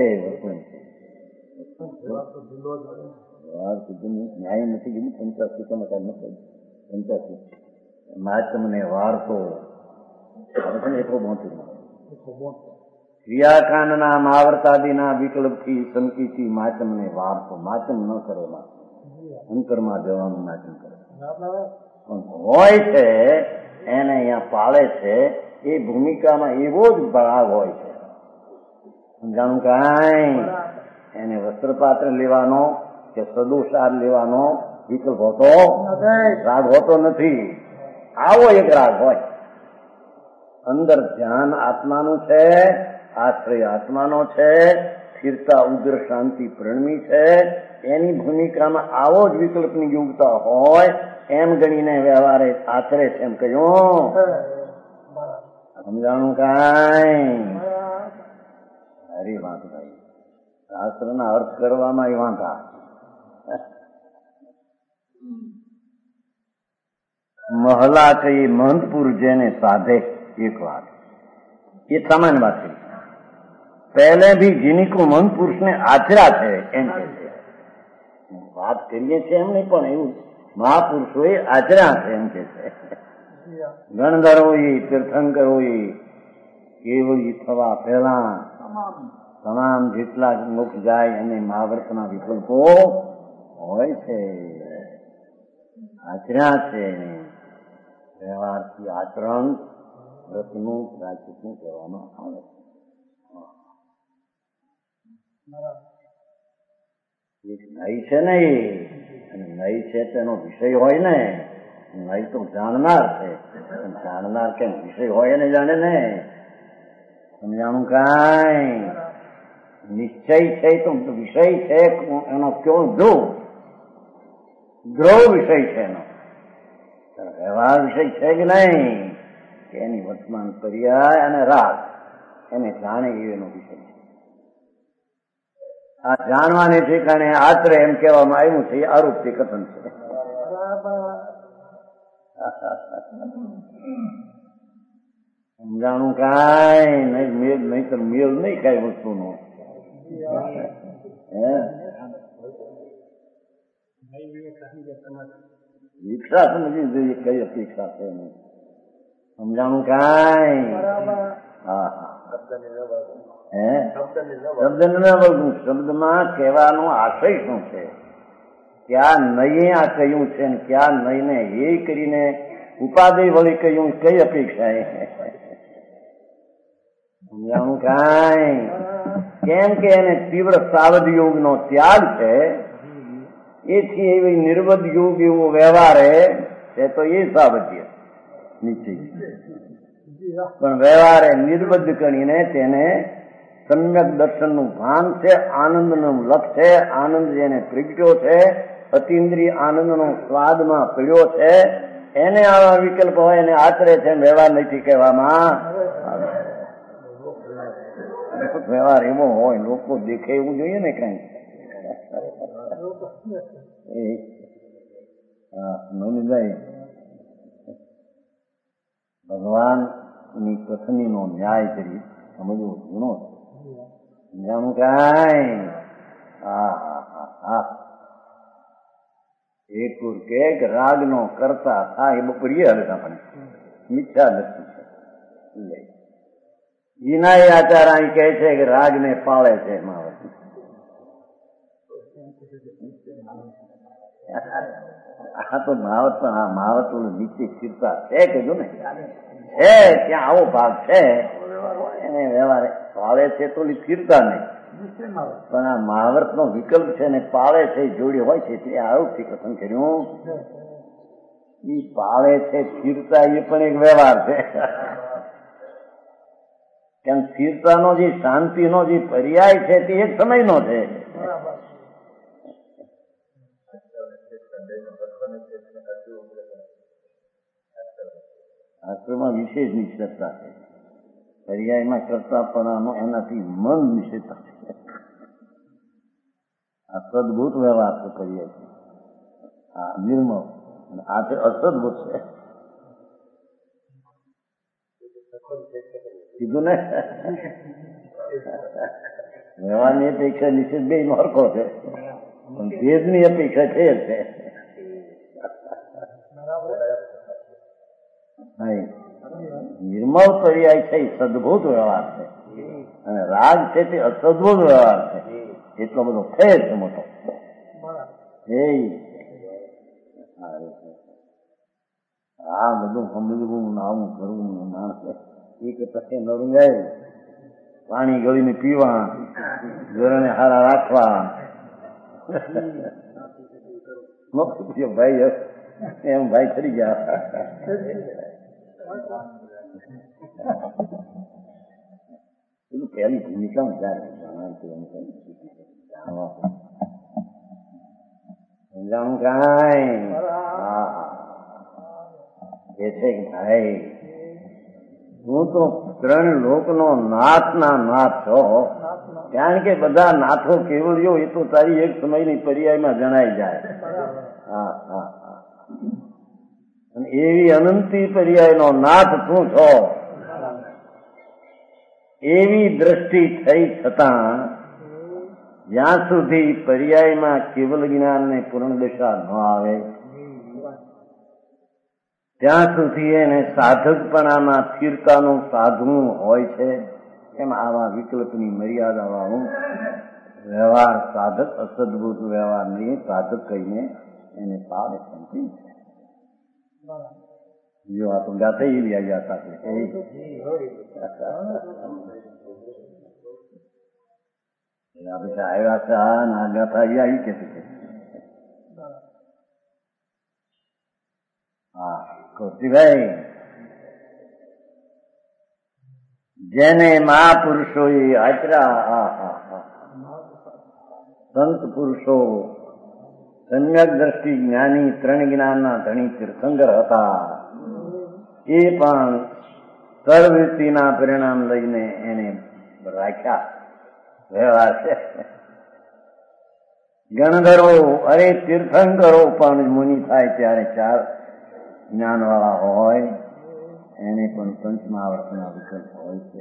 ન્યાય નથી કીધું પંચાસી પંચાસી માતમને વાર્તો એટલો મોટું ક્રિયાકાંડના મહાવર્તાદિના વિકલ્પથી સંકિતથી માચમને વાર્તો. માચમ ન કરે અંતરમાં જવાનું માચમ કરે પણ હોય છે એને અહીંયા પાળે છે. એ ભૂમિકામાં એવો જ ભાગ હોય છે. સમજાણું કાંઈ? એને વસ્ત્રપાત્ર લેવાનો કે સદોષાર લેવાનો વિકલ્પ હોતો રાગ હોતો નથી. આવો એક રાગ હોય. અંદર ધ્યાન આત્માનું છે, આશ્રય આત્માનો છે, સ્થિરતા ઉગ્ર શાંતિ પ્રણમી છે. એની ભૂમિકામાં આવો જ વિકલ્પની યોગતા હોય એમ ગણીને વ્યવહારે આચરે છે એમ કહ્યું. સમજાણું કાંઈ? સારી વાત ભાઈ, શાસ્ત્રના અર્થ કરવામાં એ વાંધા. મહલા કઈ મહંતપુર જેને સાધે એક વાત, ये सामान्य बात है. पहले भी जिनको मन पुरुष ने आचरा है एम के बात करिए છીએ એમ નહીં, પણ એવું મહાપુરુષોએ આચર્યા છે એમ કે છે. ગણધર હોય, તીર્થંકર હોય, કેવળી થવા પહેલા તમામ જેટલા મોક્ષ જાય અને મહાવ્રતના વિકલ્પો હોય છે, આચર્યા છે. વ્યવહારથી આચરણ વ્રતનું પ્રાચિત્ય કરવામાં આવે છે. એક નઈ છે ને, એ નઈ છે તેનો વિષય હોય ને, નઈ તો જાણનાર છે, જાણનાર કેમ વિષય હોય ને જાણે ને. સમજાણું કાંઈ? નિશ્ચય છે તો વિષય છે એનો કયો ધ્રુવ, ધ્રુવ વિષય છે એનો. વ્યવહાર વિષય છે કે નહીં, કે એની વર્તમાન પર્યાય અને રાગ એને જાણે એનો વિષય છે. આ જાણવાને ઠેકાણે આચરે એમ કહેવામાં આવ્યું છે, એ આરોપથી કથન છે. સમજાણું કાંઈ નહીં? મેલ નહીં તો મેલ નહીં કઈ વસ્તુનો. દીક્ષા સમજી જોઈએ કઈ અપેક્ષા છે નહીં. સમજાણું કાંઈ? હા હા, હે શબ્દ ન વળગું. શબ્દમાં કહેવાનો આશય શું છે, ક્યાં નઈએ આ કહ્યું છે ને ક્યાં નઈને એ કરીને ઉપાદેય વળી કહ્યું, કઈ અપેક્ષા એ? સમજાણું કાંઈ? કેમ કે એને તીવ્ર સાવધ યોગ નો ત્યાગ છે, એથી એવી નિર્બધ યોગ એવો વ્યવહાર છે, તો એ સાવધ્ય નિશ્ચય. પણ વ્યવહારે નિર્બદ્ધ કરીને તેને સમ્યક દર્શનનું ભાન છે, આનંદનું લક્ષ છે, આનંદ જેને પ્રગટ્યો છે, અતિન્દ્રિય આનંદનો સ્વાદમાં પીડ્યો છે, એને આવા વિકલ્પ હોય એને આચરે છે. વ્યવહાર નથી કહેવામાં. વ્યવહાર એવો હોય, લોકો દેખે એવું જોઈએ ને કઈ. નોંધાઈ ભગવાન ની કથની નો ન્યાય કરી સમજવો ગુણો જાણું કાંઈ? હા હા હા હા. એક કે રાગ નો કરતા થાય બપરીએ હલે આપણે મિથ્યા દર્શન છે. વિનાય આચાર અહીં કહે છે કે રાગ ને પાળે છે માવત. આ તો માવત પણ આ માવત નીચે સ્થિરતા છે કીધું ને, છે ત્યાં આવો ભાગ છે એને વ્યવહાર પાળે છે તો સ્થિરતા નહીં, પણ આ મહાવર્ત નો વિકલ્પ છે ને પાળે છે જોડી હોય છે તે આરોપથી કથન કર્યું. એ પાળે છે સ્થિરતા એ પણ એક વ્યવહાર છે. કેમ સ્થિરતાનો જે શાંતિનો જે પર્યાય છે તે એક સમયનો છે. શાસ્ત્રમાં વિશેષ નિશ્ચિતતા છે, પર્યાયમાં કરતાપણાનો એનાથી મન નિશ્ચિતતા છે. આ સદભૂત વ્યવહાર છે પર્યાય છે, આ નિર્મળ, અને આ છે અસદભૂત છે. કીધું ને, વ્યવહારની અપેક્ષા નિશ્ચિત બે નો હરખો છે, પણ ભેદની અપેક્ષા છે જ છે. નિર્મળ પર્યાય છે એ સદભૂત વ્યવહાર છે, અને રાગ છે તે અસદભૂત વ્યવહાર છે. એટલો બધો ફેર છે મોટો. આ બધું સમજવું ને આવું કરવું માણસ એક ટકે નરું જાય. પાણી ગળીને પીવા, ઘરને હારા રાખવા. ભાઈ એમ ભાઈ કરી ગયા. પેલું પહેલી ભૂમિકા જાય સમજાણું કાંઈ? હા એ છે કે ભાઈ હું તો ત્રણ લોકનો નાથના નાથ છો, કારણ કે બધા નાથો કેવળીઓ એ તો તારી એક સમયની પર્યાયમાં જણાઈ જાય. હા હા હા. અને એવી અનંતી પર્યાયનો નાથ તું છો. એવી દ્રષ્ટિ થઈ છતાં જ્યાં સુધી પર્યાયમાં કેવલ જ્ઞાનને પૂર્ણ દશા ન આવે ત્યાં સુધી એને સાધકપણામાં સ્થિરતાનું સાધવું હોય છે. એમ આવા વિકલ્પની મર્યાદાવાળું વ્યવહાર સાધક અસદભૂત વ્યવહાર નહીં, સાધક કહીને એને પાડે છે. જો આ તો ગાતે એવી આવ્યા સાથે આવ્યા છે. આ ના ગાથા આવ્યા એ કે હા કૌશિકભાઈ, જેને મહાપુરુષોએ આચર્યા, સંત પુરુષો સમ્યક દ્રષ્ટિ જ્ઞાની ત્રણ જ્ઞાનના ધણી તીર્થંકર હતા. એ પણ સર્વવૃત્તિના પરિણામ લઈને એને રાખ્યા વ્યવહાર છે. ગણધરો અરે તીર્થંકરો પણ મુનિ થાય ત્યારે ચાર જ્ઞાન વાળા હોય એને પણ પંચમહાવર્તના વિકલ્પ હોય છે.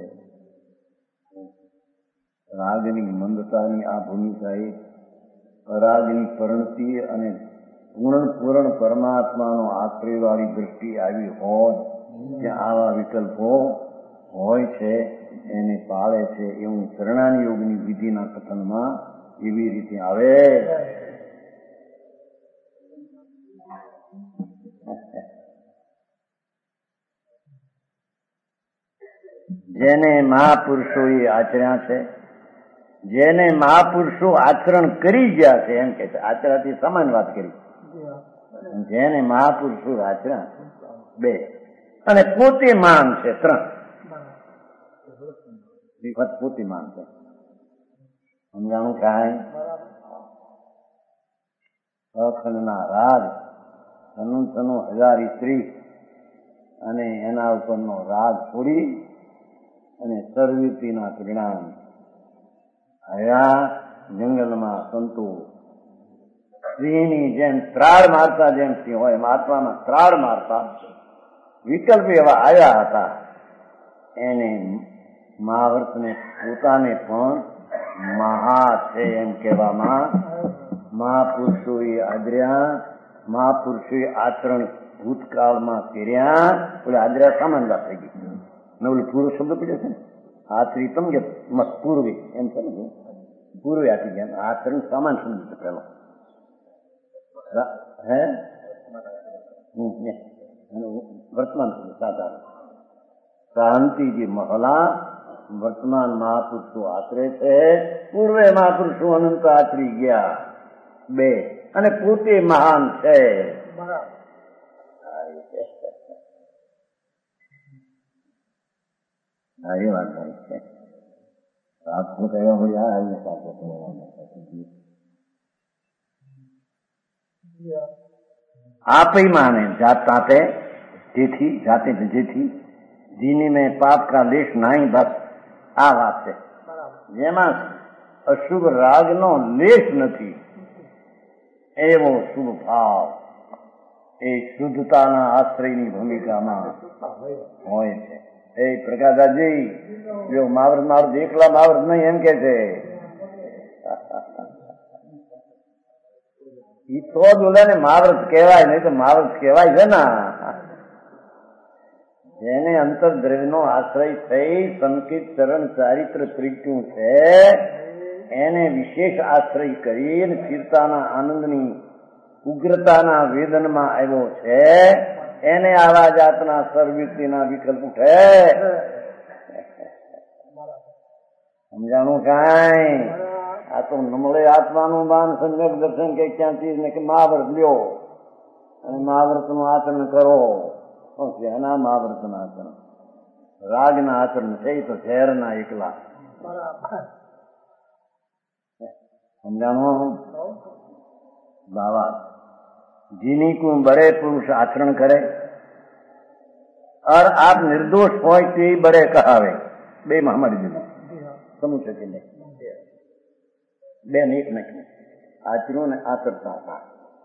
રાગની મંદતાની આ ભૂમિકાએ રાગની પરણતિ અને પૂર્ણ પૂર્ણ પરમાત્માનો આશ્રય વાળી દ્રષ્ટિ આવી હોય ત્યાં આવા વિકલ્પો હોય છે, એને પાળે છે. એવું શરણાની યોગની વિધિના કથનમાં એવી રીતે આવે. જેને મહાપુરુષોએ આચર્યા છે, જેને મહાપુરુષો આચરણ કરી ગયા છે, એમ કે છે. આચરાથી સમાન વાત કરી. જેને મહાપુરુષો આચર્યા બે, અને પોતે માન છે ત્રણ. વિગત પોતે માન છે. સમજાણું કાંઈ? અખંડના રાજ, સનું સનું હજાર સ્ત્રી અને એના ઉપરનો રાગ છોડી અને સર્વૃત્તિના પરિણામ હયા જંગલમાં સંતો સિંહની જેમ ત્રાળ મારતા, જેમ સિંહ હોય મહાત્મામાં ત્રાળ મારતા વિકલ્પ એવા આવ્યા હતા. એને મહાવર્તને પોતાને પણ મહા છે એમ કહેવામાં મહાપુરુષોએ આદર્યા, મહાપુરુષોએ આચરણ ભૂતકાળમાં કર્યા. ઓલે આદર્યા સામાન વાત થઈ ગઈ ને ઓલું પૂરો શબ્દ પડ્યો છે ને આચરી તમ કે મત પૂર્વે એમ છે ને, પૂર્વે આપી ગયા. આચરણ સામાન શબ્દ છે પેલો. હે વર્તમાન સાધારણ શાંતિજી મહલા વર્તમાન મહાપુરુષો આચરે છે. પૂર્વે મહાપુરુષો અનંત આચરી ગયા બે, અને પોતે મહાન છે. સારી વાત છે. આપનું કહેવા મળ્યા आप ही माने जात ताते जेठी जाते जेठी जीनी में पाप का लेश नहीं, बस આ વાત છે. જેમાં અશુભ રાગનો લેશ નથી એવો શુભ ભાવ એ શુદ્ધતાના આશ્રયની ભૂમિકામાં હોય છે. એ પ્રકાશદાસજી જો માવરત માવરત એકલા માવરત નહીં એમ કે છે. ઈ તો જ ઓલા ને માવરત કહેવાય, નહીં તો માવરત કહેવાય છે ને. જેને અંતર દ્રવ્યનો આશ્રય થઈ સંકિત ચરણ ચારિત્ર ત્રિક્યું છે, એને વિશેષ આશ્રય કરી સ્થિરતાના આનંદની ઉગ્રતાના વેદનમાં આવ્યો છે. એને આવા જાતના સર્વૃત્તિના વિકલ્પ ઉઠે. સમજાણું કાંઈ? આ તો નમળે આત્માનું બાન સમ્યક દર્શન કે ક્યાંથી ને કે મહાવ્રત લ્યો અને મહાવ્રતનું આચરણ કરો. એના મહાવ્રતના આચરણ રાગના આચરણ છે તો ઝેરના એકલા. સમજાણું? બાવા જીની કો બड़े પુરુષ આચરણ કરે और आप निर्दोष हो ते बड़े कहावे बे में हमारी जुदा समझ सके नहीं बेन एक नहीं आचरण ने आचरता था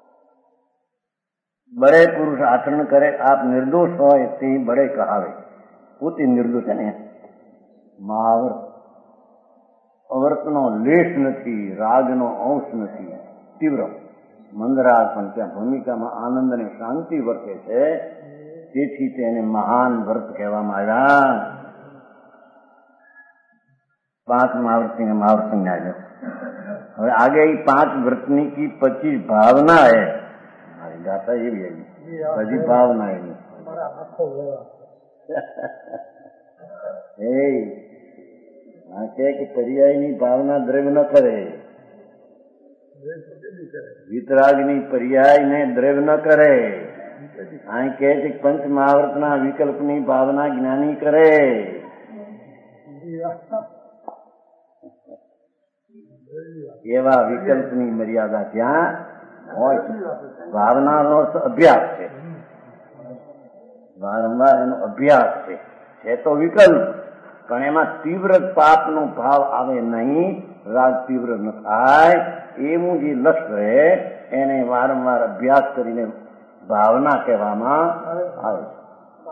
बड़े पुरुष आचरण करे आप निर्दोष हो ते बड़े कहावे पोते निर्दोष है ने महावर्त અવર્તનો લેશ નથી, રાગનો અંશ નથી, તીવ્ર મંદરાગ પણ ત્યાં ભૂમિકામાં આનંદ અને શાંતિ વર્તે છે, તેથી તેને મહાન વ્રત કહેવામાં આવ્યા. પાંચ મહાવ્રતની મહાવ્રત સંજ્ઞા છે. હવે આગે એ પાંચ व्रतनी की पच्चीस भावना है. हमारी गाथा ये भी है पच्चीस भावना है कि पर्यायनी भावना द्रव्य न करे, वितरागनी पर्याय ने द्रव्य न करे. आ कहे कि पंच महाव्रतना विकल्पनी भावना ज्ञानी करे. एवा विकल्पनी मर्यादा ત્યાં હોય. ભાવનાનો અર્થ અભ્યાસ છે, વારંવાર એનો અભ્યાસ છે. છે તો વિકલ્પ, પણ એમાં તીવ્ર પાપનો ભાવ આવે નહીં, રાગ તીવ્ર ન થાય એવું જે લક્ષ્ય રહે એને વારંવાર અભ્યાસ કરીને ભાવના કહેવામાં આવે છે.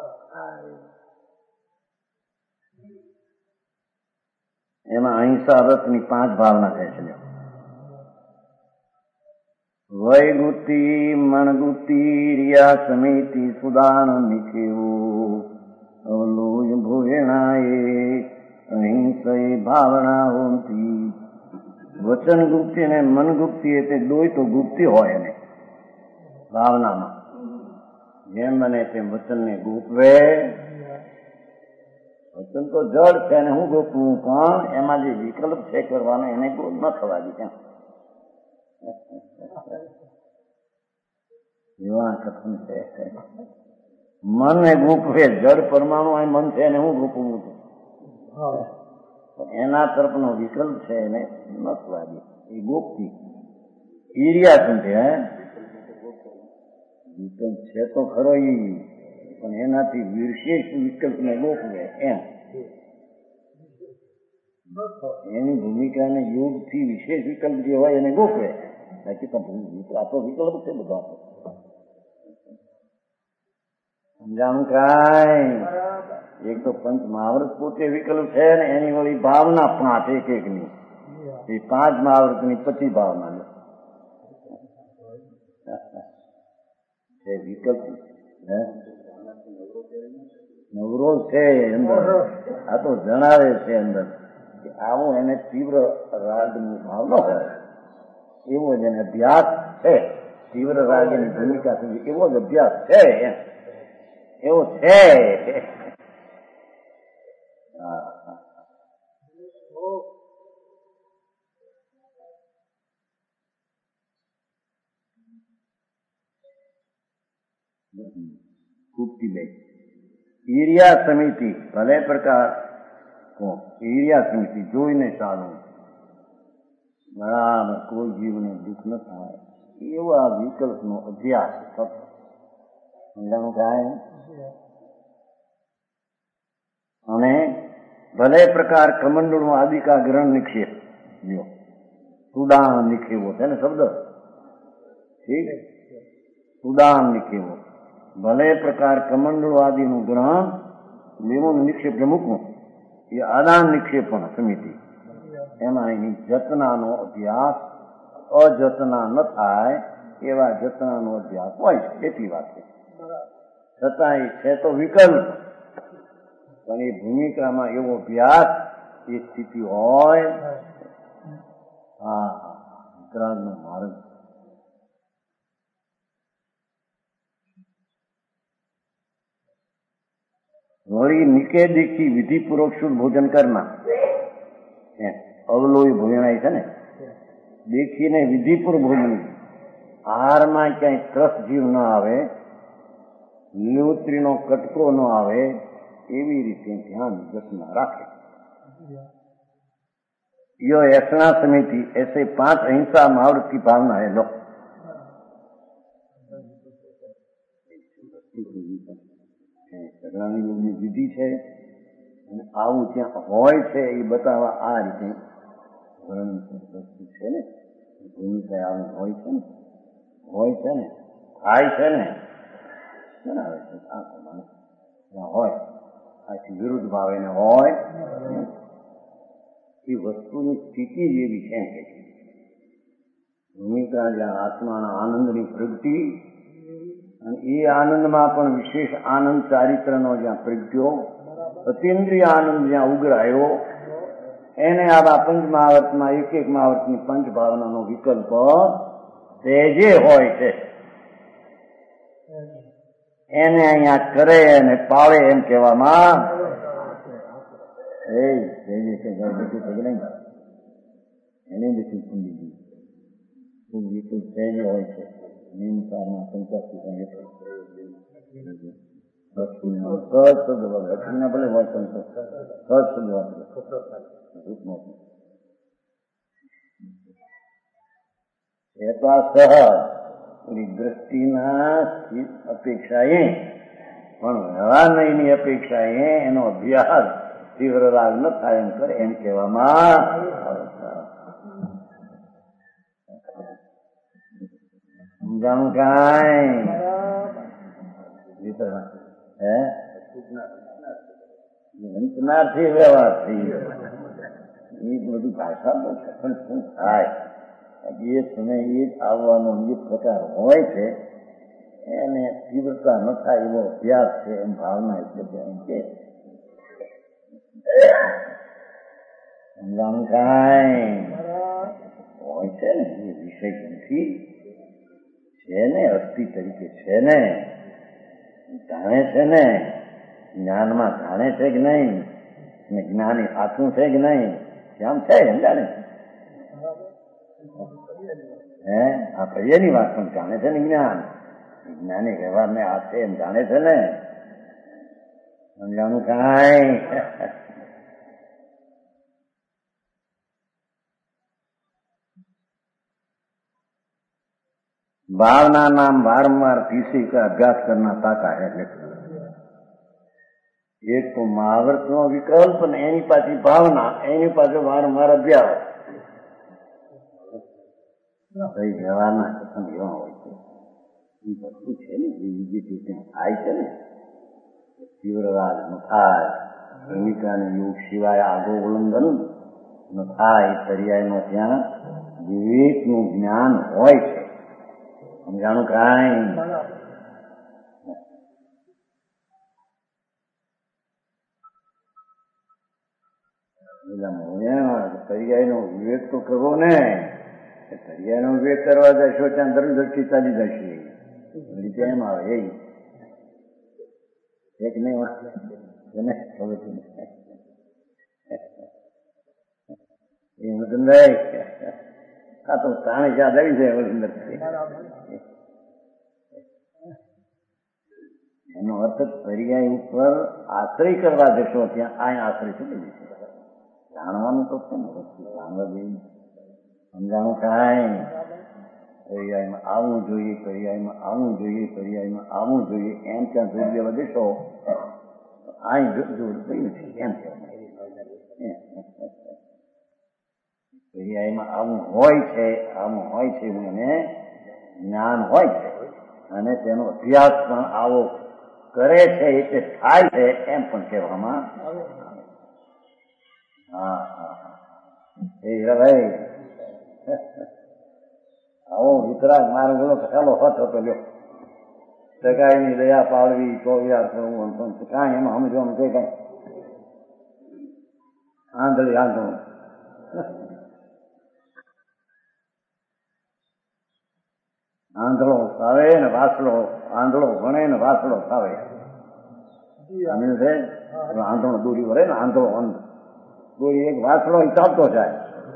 એમાં અહિંસા વ્રતની પાંચ ભાવના કહે છે. વૈગુતિ મણગુતિ રિયા સમિતિ સુદાન નિખેવો અવલોય ભુવેણાએ અહિંસય ભાવના હોતી. વચન ગુપ્તિ અને મન ગુપ્તિ એટલે દોય તો ગુપ્તિ હોય એને ભાવનામાં. જેમ બને તેમ વચનને ગોપવે. વચન તો જડ છે અને હું ગોપવું, પણ એમાં જે વિકલ્પ છે કરવાનો એને ગોપ ન થવા દે. એમ એવા કથન છે. મન એ ગોપવે, જડ પરમાણુ આ મન છે એને હું ગોપવું છું, એના તરફનો વિકલ્પ છે એને ન થવા દે. એ ગોપતી ઈરિયા છે. વિકલ્પ છે તો ખરો એ, પણ એનાથી વિશેષ વિકલ્પને ગોપવે. એમ એની ભૂમિકાને યોગથી વિશેષ વિકલ્પ જે હોય એને ગોપવે. બાકી તો આપણો વિકલ્પ છે બધો. સમજાણું કાંઈ? એક તો પંચ મહાવ્રત પોતે વિકલ્પ છે ને એની વળી ભાવના પાંચ એક એક ની. એ પાંચ મહાવ્રત ની પચીસ ભાવના છે વિકલ્પ. નવરોજ છે અંદર. આ તો જણાવે છે અંદર કે આવું એને તીવ્ર રાગની ભાવ ન હોય એવો જ એને અભ્યાસ છે. તીવ્ર રાગની ભૂમિકા સુધી એવો જ અભ્યાસ છે. એમ એવો છે. ઈરિયા સમિતિ ભલે પ્રકાર ઈરિયા સમિતિ જોઈને ચાલવું, બરાબર કોઈ જીવને દુઃખ ન થાય એવો આ વિકલ્પનો અભ્યાસ થતો. સમજાણું કાંઈ? અને ભલે પ્રકાર કમંડળો આદિકા ગ્રહણ નિક્ષેપ, જો સુદાન નિક્ષેવો છે ને શબ્દ, ઠીક? સુદાન નિક્ષેવો ભલે પ્રકાર કમંડળો આદિનું ગ્રહણ લેવું નિક્ષેપ મૂકવું એ આદાન નિક્ષેપણ સમિતિ. એમાં એની જતનાનો અભ્યાસ અજતના ન થાય એવા જતનાનો અભ્યાસ હોય છે. એટલી વાત છે. છતાં એ છે તો વિકલ્પ, પણ એ ભૂમિકામાં એવો અભ્યાસ એ સ્થિતિ હોય. હા હા વિતરાગનો માર્ગ. વળી નિકે દીક્ષી વિધિપૂર્વક શુદ્ધ ભોજન કરના. અવલોય ભોજનાય છે ને, દેખીને વિધિપૂર્વક ભોજન. આહારમાં ક્યાંય ત્રસ જીવ ન આવે, લીલોતરીનો કટકો ન આવે એવી રીતે ધ્યાન જતના રાખે. યો ऐसा समिति ऐसे पांच अहिंसा महाव्रत की भावना है. लो ઝઘડાની યોગની વિધિ છે અને આવું ત્યાં હોય છે એ બતાવવા આ રીતે વર્ણન વસ્તુ છે ને ભૂમિકા આવું હોય છે ને હોય છે ને થાય છે ને જણાવે છે આ પ્રમાણે ત્યાં હોય આથી વિરુદ્ધ ભાવે ને હોય એ વસ્તુની સ્થિતિ જ એવી છે કે ભૂમિકા જ્યાં આત્માના આનંદની પ્રગતિ અને એ આનંદમાં પણ વિશેષ આનંદ ચારિત્રનો જ્યાં પ્રગટ્યો અતિન્દ્રિય આનંદ જ્યાં ઉગરાયો એને આ પંચ મહાવર્તમાં એક એક મહાવર્તની પંચ ભાવનાનો વિકલ્પ સહેજે હોય છે એને અહીંયા કરે અને પાવે એમ કહેવામાં એ સહેજે છે બધું છે નહીં એને બધું સમજી ગયું ખૂબ વિકલ્પ સહેજે હોય છે નિયમકારમાં પંચાસી ભલે હોય સહજ દ્રષ્ટિના અપેક્ષાએ પણ વ્યવહારની અપેક્ષાએ એનો અભ્યાસ તીવ્ર રાગ ન થાય એમ કરે એમ કહેવામાં સમજાણું કાંઈ હે અંતનાથી વ્યવહાર થઈ ગયો એ બધી ભાષા બહુ સફળ શું થાય એ સમય એ જ આવવાનો એ પ્રકાર હોય છે એને તીવ્રતા ન થાય એવો અભ્યાસ છે એમ ભાવના એટલે એમ કે સમજાણું કાંઈ હોય છે ને એ વિષય નથી છે ને અસ્થિ તરીકે છે ને જાણે છે ને જ્ઞાનમાં જાણે છે કે નહીં ને જ્ઞાની સાચું છે કે નહીં કેમ છે એમ જાણે હે આ ફરિયાની વાત પણ જાણે છે ને જ્ઞાન જ્ઞાની વ્યવહારને આ છે એમ જાણે છે ને સમજાણું કાંઈ भावना नाम बारंबार किसी का अभ्यास करना ताका है एक तो महावृत नो विकल्प ने एनी पाछी भावना एनी पाछो वारंवार अभ्यास भाई व्यवहाરના કથન એવા હોય છે એ વસ્તુ છે ને એ બીજી રીતે થાય છે ને તીવ્ર રાગ ન થાય ભૂમિકાને યોગ સિવાય આગો ઉલ્લંઘન ન થાય પર્યાયનો ત્યાં વિવેકનું જ્ઞાન હોય છે સમજાણું કાંઈ પર્યાયનો વિવેક તો કરવો ને પર્યાયનો વિવેક કરવા જશો ત્યાં ધર્મદ્રષ્ટિ ચાલી જશે રીતે એમ આવે એક નહીં એ મદનભાઈ આ તો તાણે યાદ આવી જાય અંદર એનો અર્થ પર્યાય ઉપર આશ્રય કરવા જશો ત્યાં આ આશ્રય ચૂકી જશે જાણવાનું તો છે ને જાણવા જેવું સમજાણું કાંઈ પર્યાયમાં આવવું જોઈએ પર્યાયમાં આવવું જોઈએ પર્યાયમાં આવવું જોઈએ એમ ત્યાં જોઈ લેવા દેશો આ જોડ કઈ નથી એમ પર્યાયમાં આવું હોય છે આવું હોય છે એવું એને જ્ઞાન હોય છે અને તેનો અભ્યાસ પણ આવો કરે છે એટલે થાય છે એમ પણ કહેવામાં હા હા એ ભાઈ આવો વિતરાગ મારો ગયો ચાલો હતો પેલો સગાઈની દયા પાડવી ચોવ્યાર કરવું કાંઈ એમાં સમજવાનું છે કઈ આંધળી આંધળું આંધળો થાવે ને વાસળો આંધળો ભણે ને વાસળો થાવે સમજ્યું છે આંધળો દોરી વરે ને આંધળો અંધ દોરી એક વાસળો ચાલતો જાય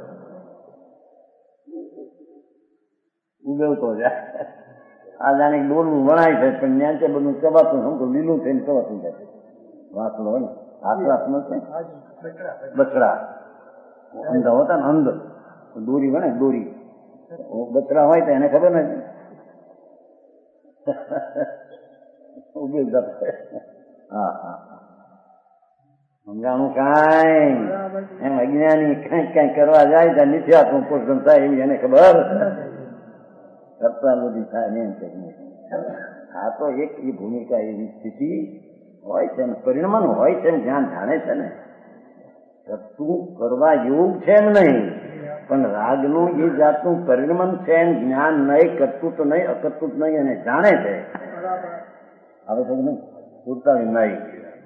ઉગવતો જાય આ જાણે દોરનું વણાય છે પણ ન્યાંચે બધું ચવાતું સમજો લીલું થઈને ચવાતું જાય વાસળો હોય ને આસરા સમજશે બછડા અંધા હોતા ને અંધ દોરી વણે દોરી બચરા હોય તો એને ખબર નથી ઉભી જતા હા હા સમજાણું કાંઈ એમ અજ્ઞાની કઈક કઈક કરવા જાય ત્યાં મિથ્યાત્મક પોષણ થાય એવી એને ખબર કરતા બધી થાય એમ કે આ તો એક એ ભૂમિકા એવી સ્થિતિ હોય છે ને પરિણામ હોય છે ને જ્ઞાન જાણે છે ને કરતું કરવા યોગ છે એમ નહીં પણ રાગનું એ જાતનું પરિણામ છે એમ જ્ઞાન નહીં કરતું તો નહીં અકરતું જ નહીં અને જાણે છે આવે છે નહીં પૂરતા નહીં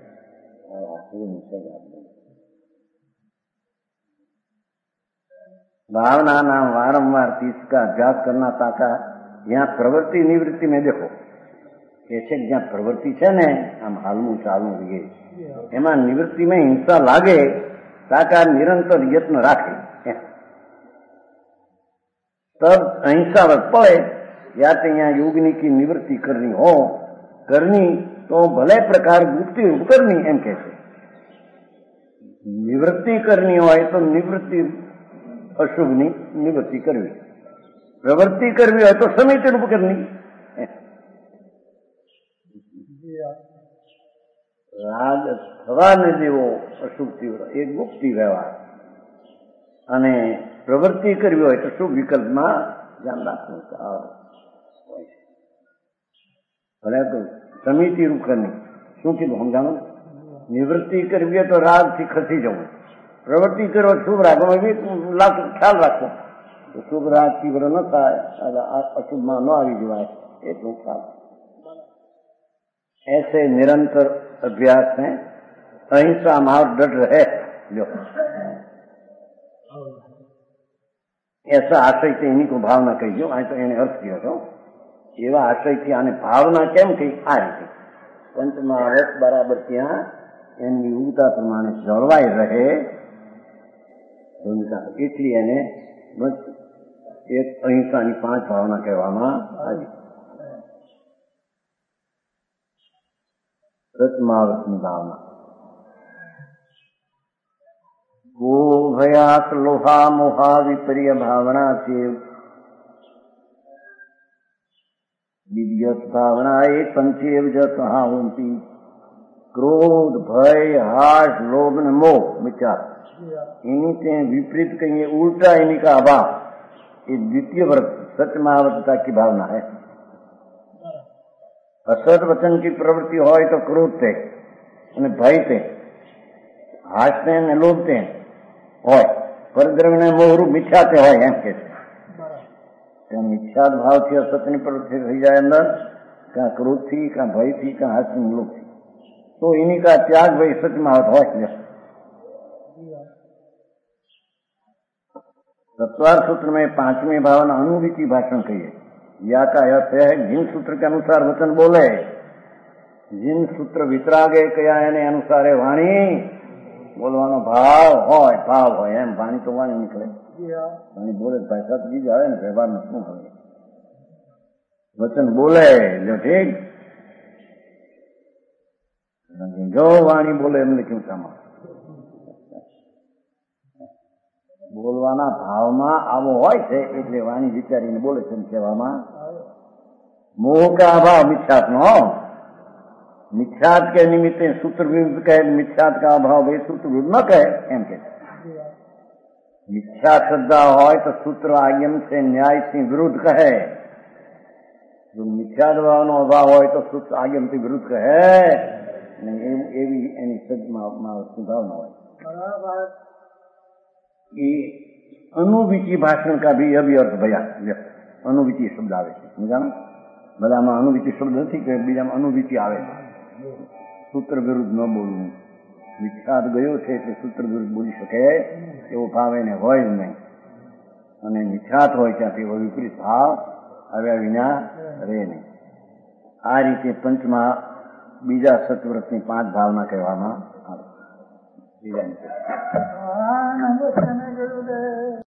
भावना नाम वारंवार इसका अभ्यास करना ताका यहाँ प्रवृत्ति निवृत्ति में देखो ऐसे ज्ञान प्रवृत्ति है ने आम हालू चालू ये एमा निवृत्ति में हिंसा लागे ताका निरंतर यत्न राखे तब अहिंसा पड़े या तो यहाँ योगनी की निवृत्ति करनी हो करनी तो भले प्रकार गुप्ती करनी एम कैसे निवृत्ति करनी हो तो निवृत्ति अशुभनी निवृत्ति करवी प्रवृत्ति करवी हो तो समिति रूप करनी राग थवा ने देवो अशुभ तीव्र एक गुप्ती व्यवहार अने प्रवृत्ति करवी हो तो शुभ विकल्प में ध्यान रखने भले तो समिति रूप करनी शू कीधु समझाणु निवृत्ति करवी तो राग थी खसी जवू प्रवृत्ति करो शुभ राग में भी ख्याल रखो तो शुभ राग तीव्र न था अशुभ में न आई जवाय एटलू ख्याल ऐसे निरंतर अभ्यास में अहिंसा मार डट रहे जो ऐसा आशय से इन्हीं को भावना कही जो तो इन्हें अर्थ किया तो एवं आशय थी आने भावना केम कही आ रीते पंच महारथ बराबर त्या एमनी उगता प्रमाणे जळवाई रहे एटली एने बस एक अहिंसा नी पांच भावना कहेवामां आवी रत्मावतनी भावना वो भयात लोहा मोहा विपर्य भावना से विद्यत भावना एक पंचेव जत हावंती क्रोध भय हास लोभ न मोह विचार इन्हीं के विपरीत कहिए उल्टा इन्हीं का अभाव ये द्वितीय वर्ग सत्य महावतता की भावना है असत वचन की प्रवृत्ति हो तो क्रोध थे भय थे हासते ने लोभते हो परद्रव्य ने मोहरूप मिथ्याते हो एम के मिथ्यात भाव थी असत्य प्रवृत्ति रही जाए अंदर क्या क्रोध थी क्या भय थी क्या हास लोभ थी तो इन्हीं का त्याग भाई सत्य महावत हो तत्वार सूत्र में पांचवी भावना अनुभूति भाषण कहिए या का अर्थ है जिन सूत्र के अनुसार वचन बोले जिन सूत्र वितरागे कया एने अनुसार वाणी बोलवानो भाव होय भाव होय एम वाणी तो वाणी निकले वाणी बोले पैसा तो बीज आवे ने व्यवहार में शुं होय वचन बोले जो ठीक जो वाणी बोले एमने क्यों कामा बोलवाना भावમાં આવો હોય છે એટલે વાણી વિચારીને બોલે છે કહેવામાં મોહ का अभाव मिथ्यात नो मिथ्यात के निमित्ते सूत्र विरुद्ध कहे मिथ्यात का अभाव भाई सूत्र विरुद्ध न कहे एम के मिथ्या श्रद्धा हो तो सूत्र आज्ञम से न्याय से विरुद्ध कहे जो मिथ्या भाव नो अभाव हो तो सूत्र आज्ञम से विरुद्ध कहे एवी एनी सदमावतनी भावना हो कि अनुभूति भाषण का भी अभी अर्थ भया अनुभूति शब्द आवे समझा બધા માં અનુભૂતિ શબ્દ નથી કે બીજામાં અનુભૂતિ આવે સૂત્ર વિરુદ્ધ ન બોલવું વિખ્યાત ગયો છે એટલે સૂત્ર વિરુદ્ધ બોલી શકે એવો ભાવ એને હોય જ નહીં અને મિથ્યાત હોય ત્યાંથી એવો વિપરીત ભાવ આવ્યા વિના રહે નહીં આ રીતે પંચમાં બીજા સત્વ્રતની પાંચ ભાવના કહેવામાં આવે બીજાની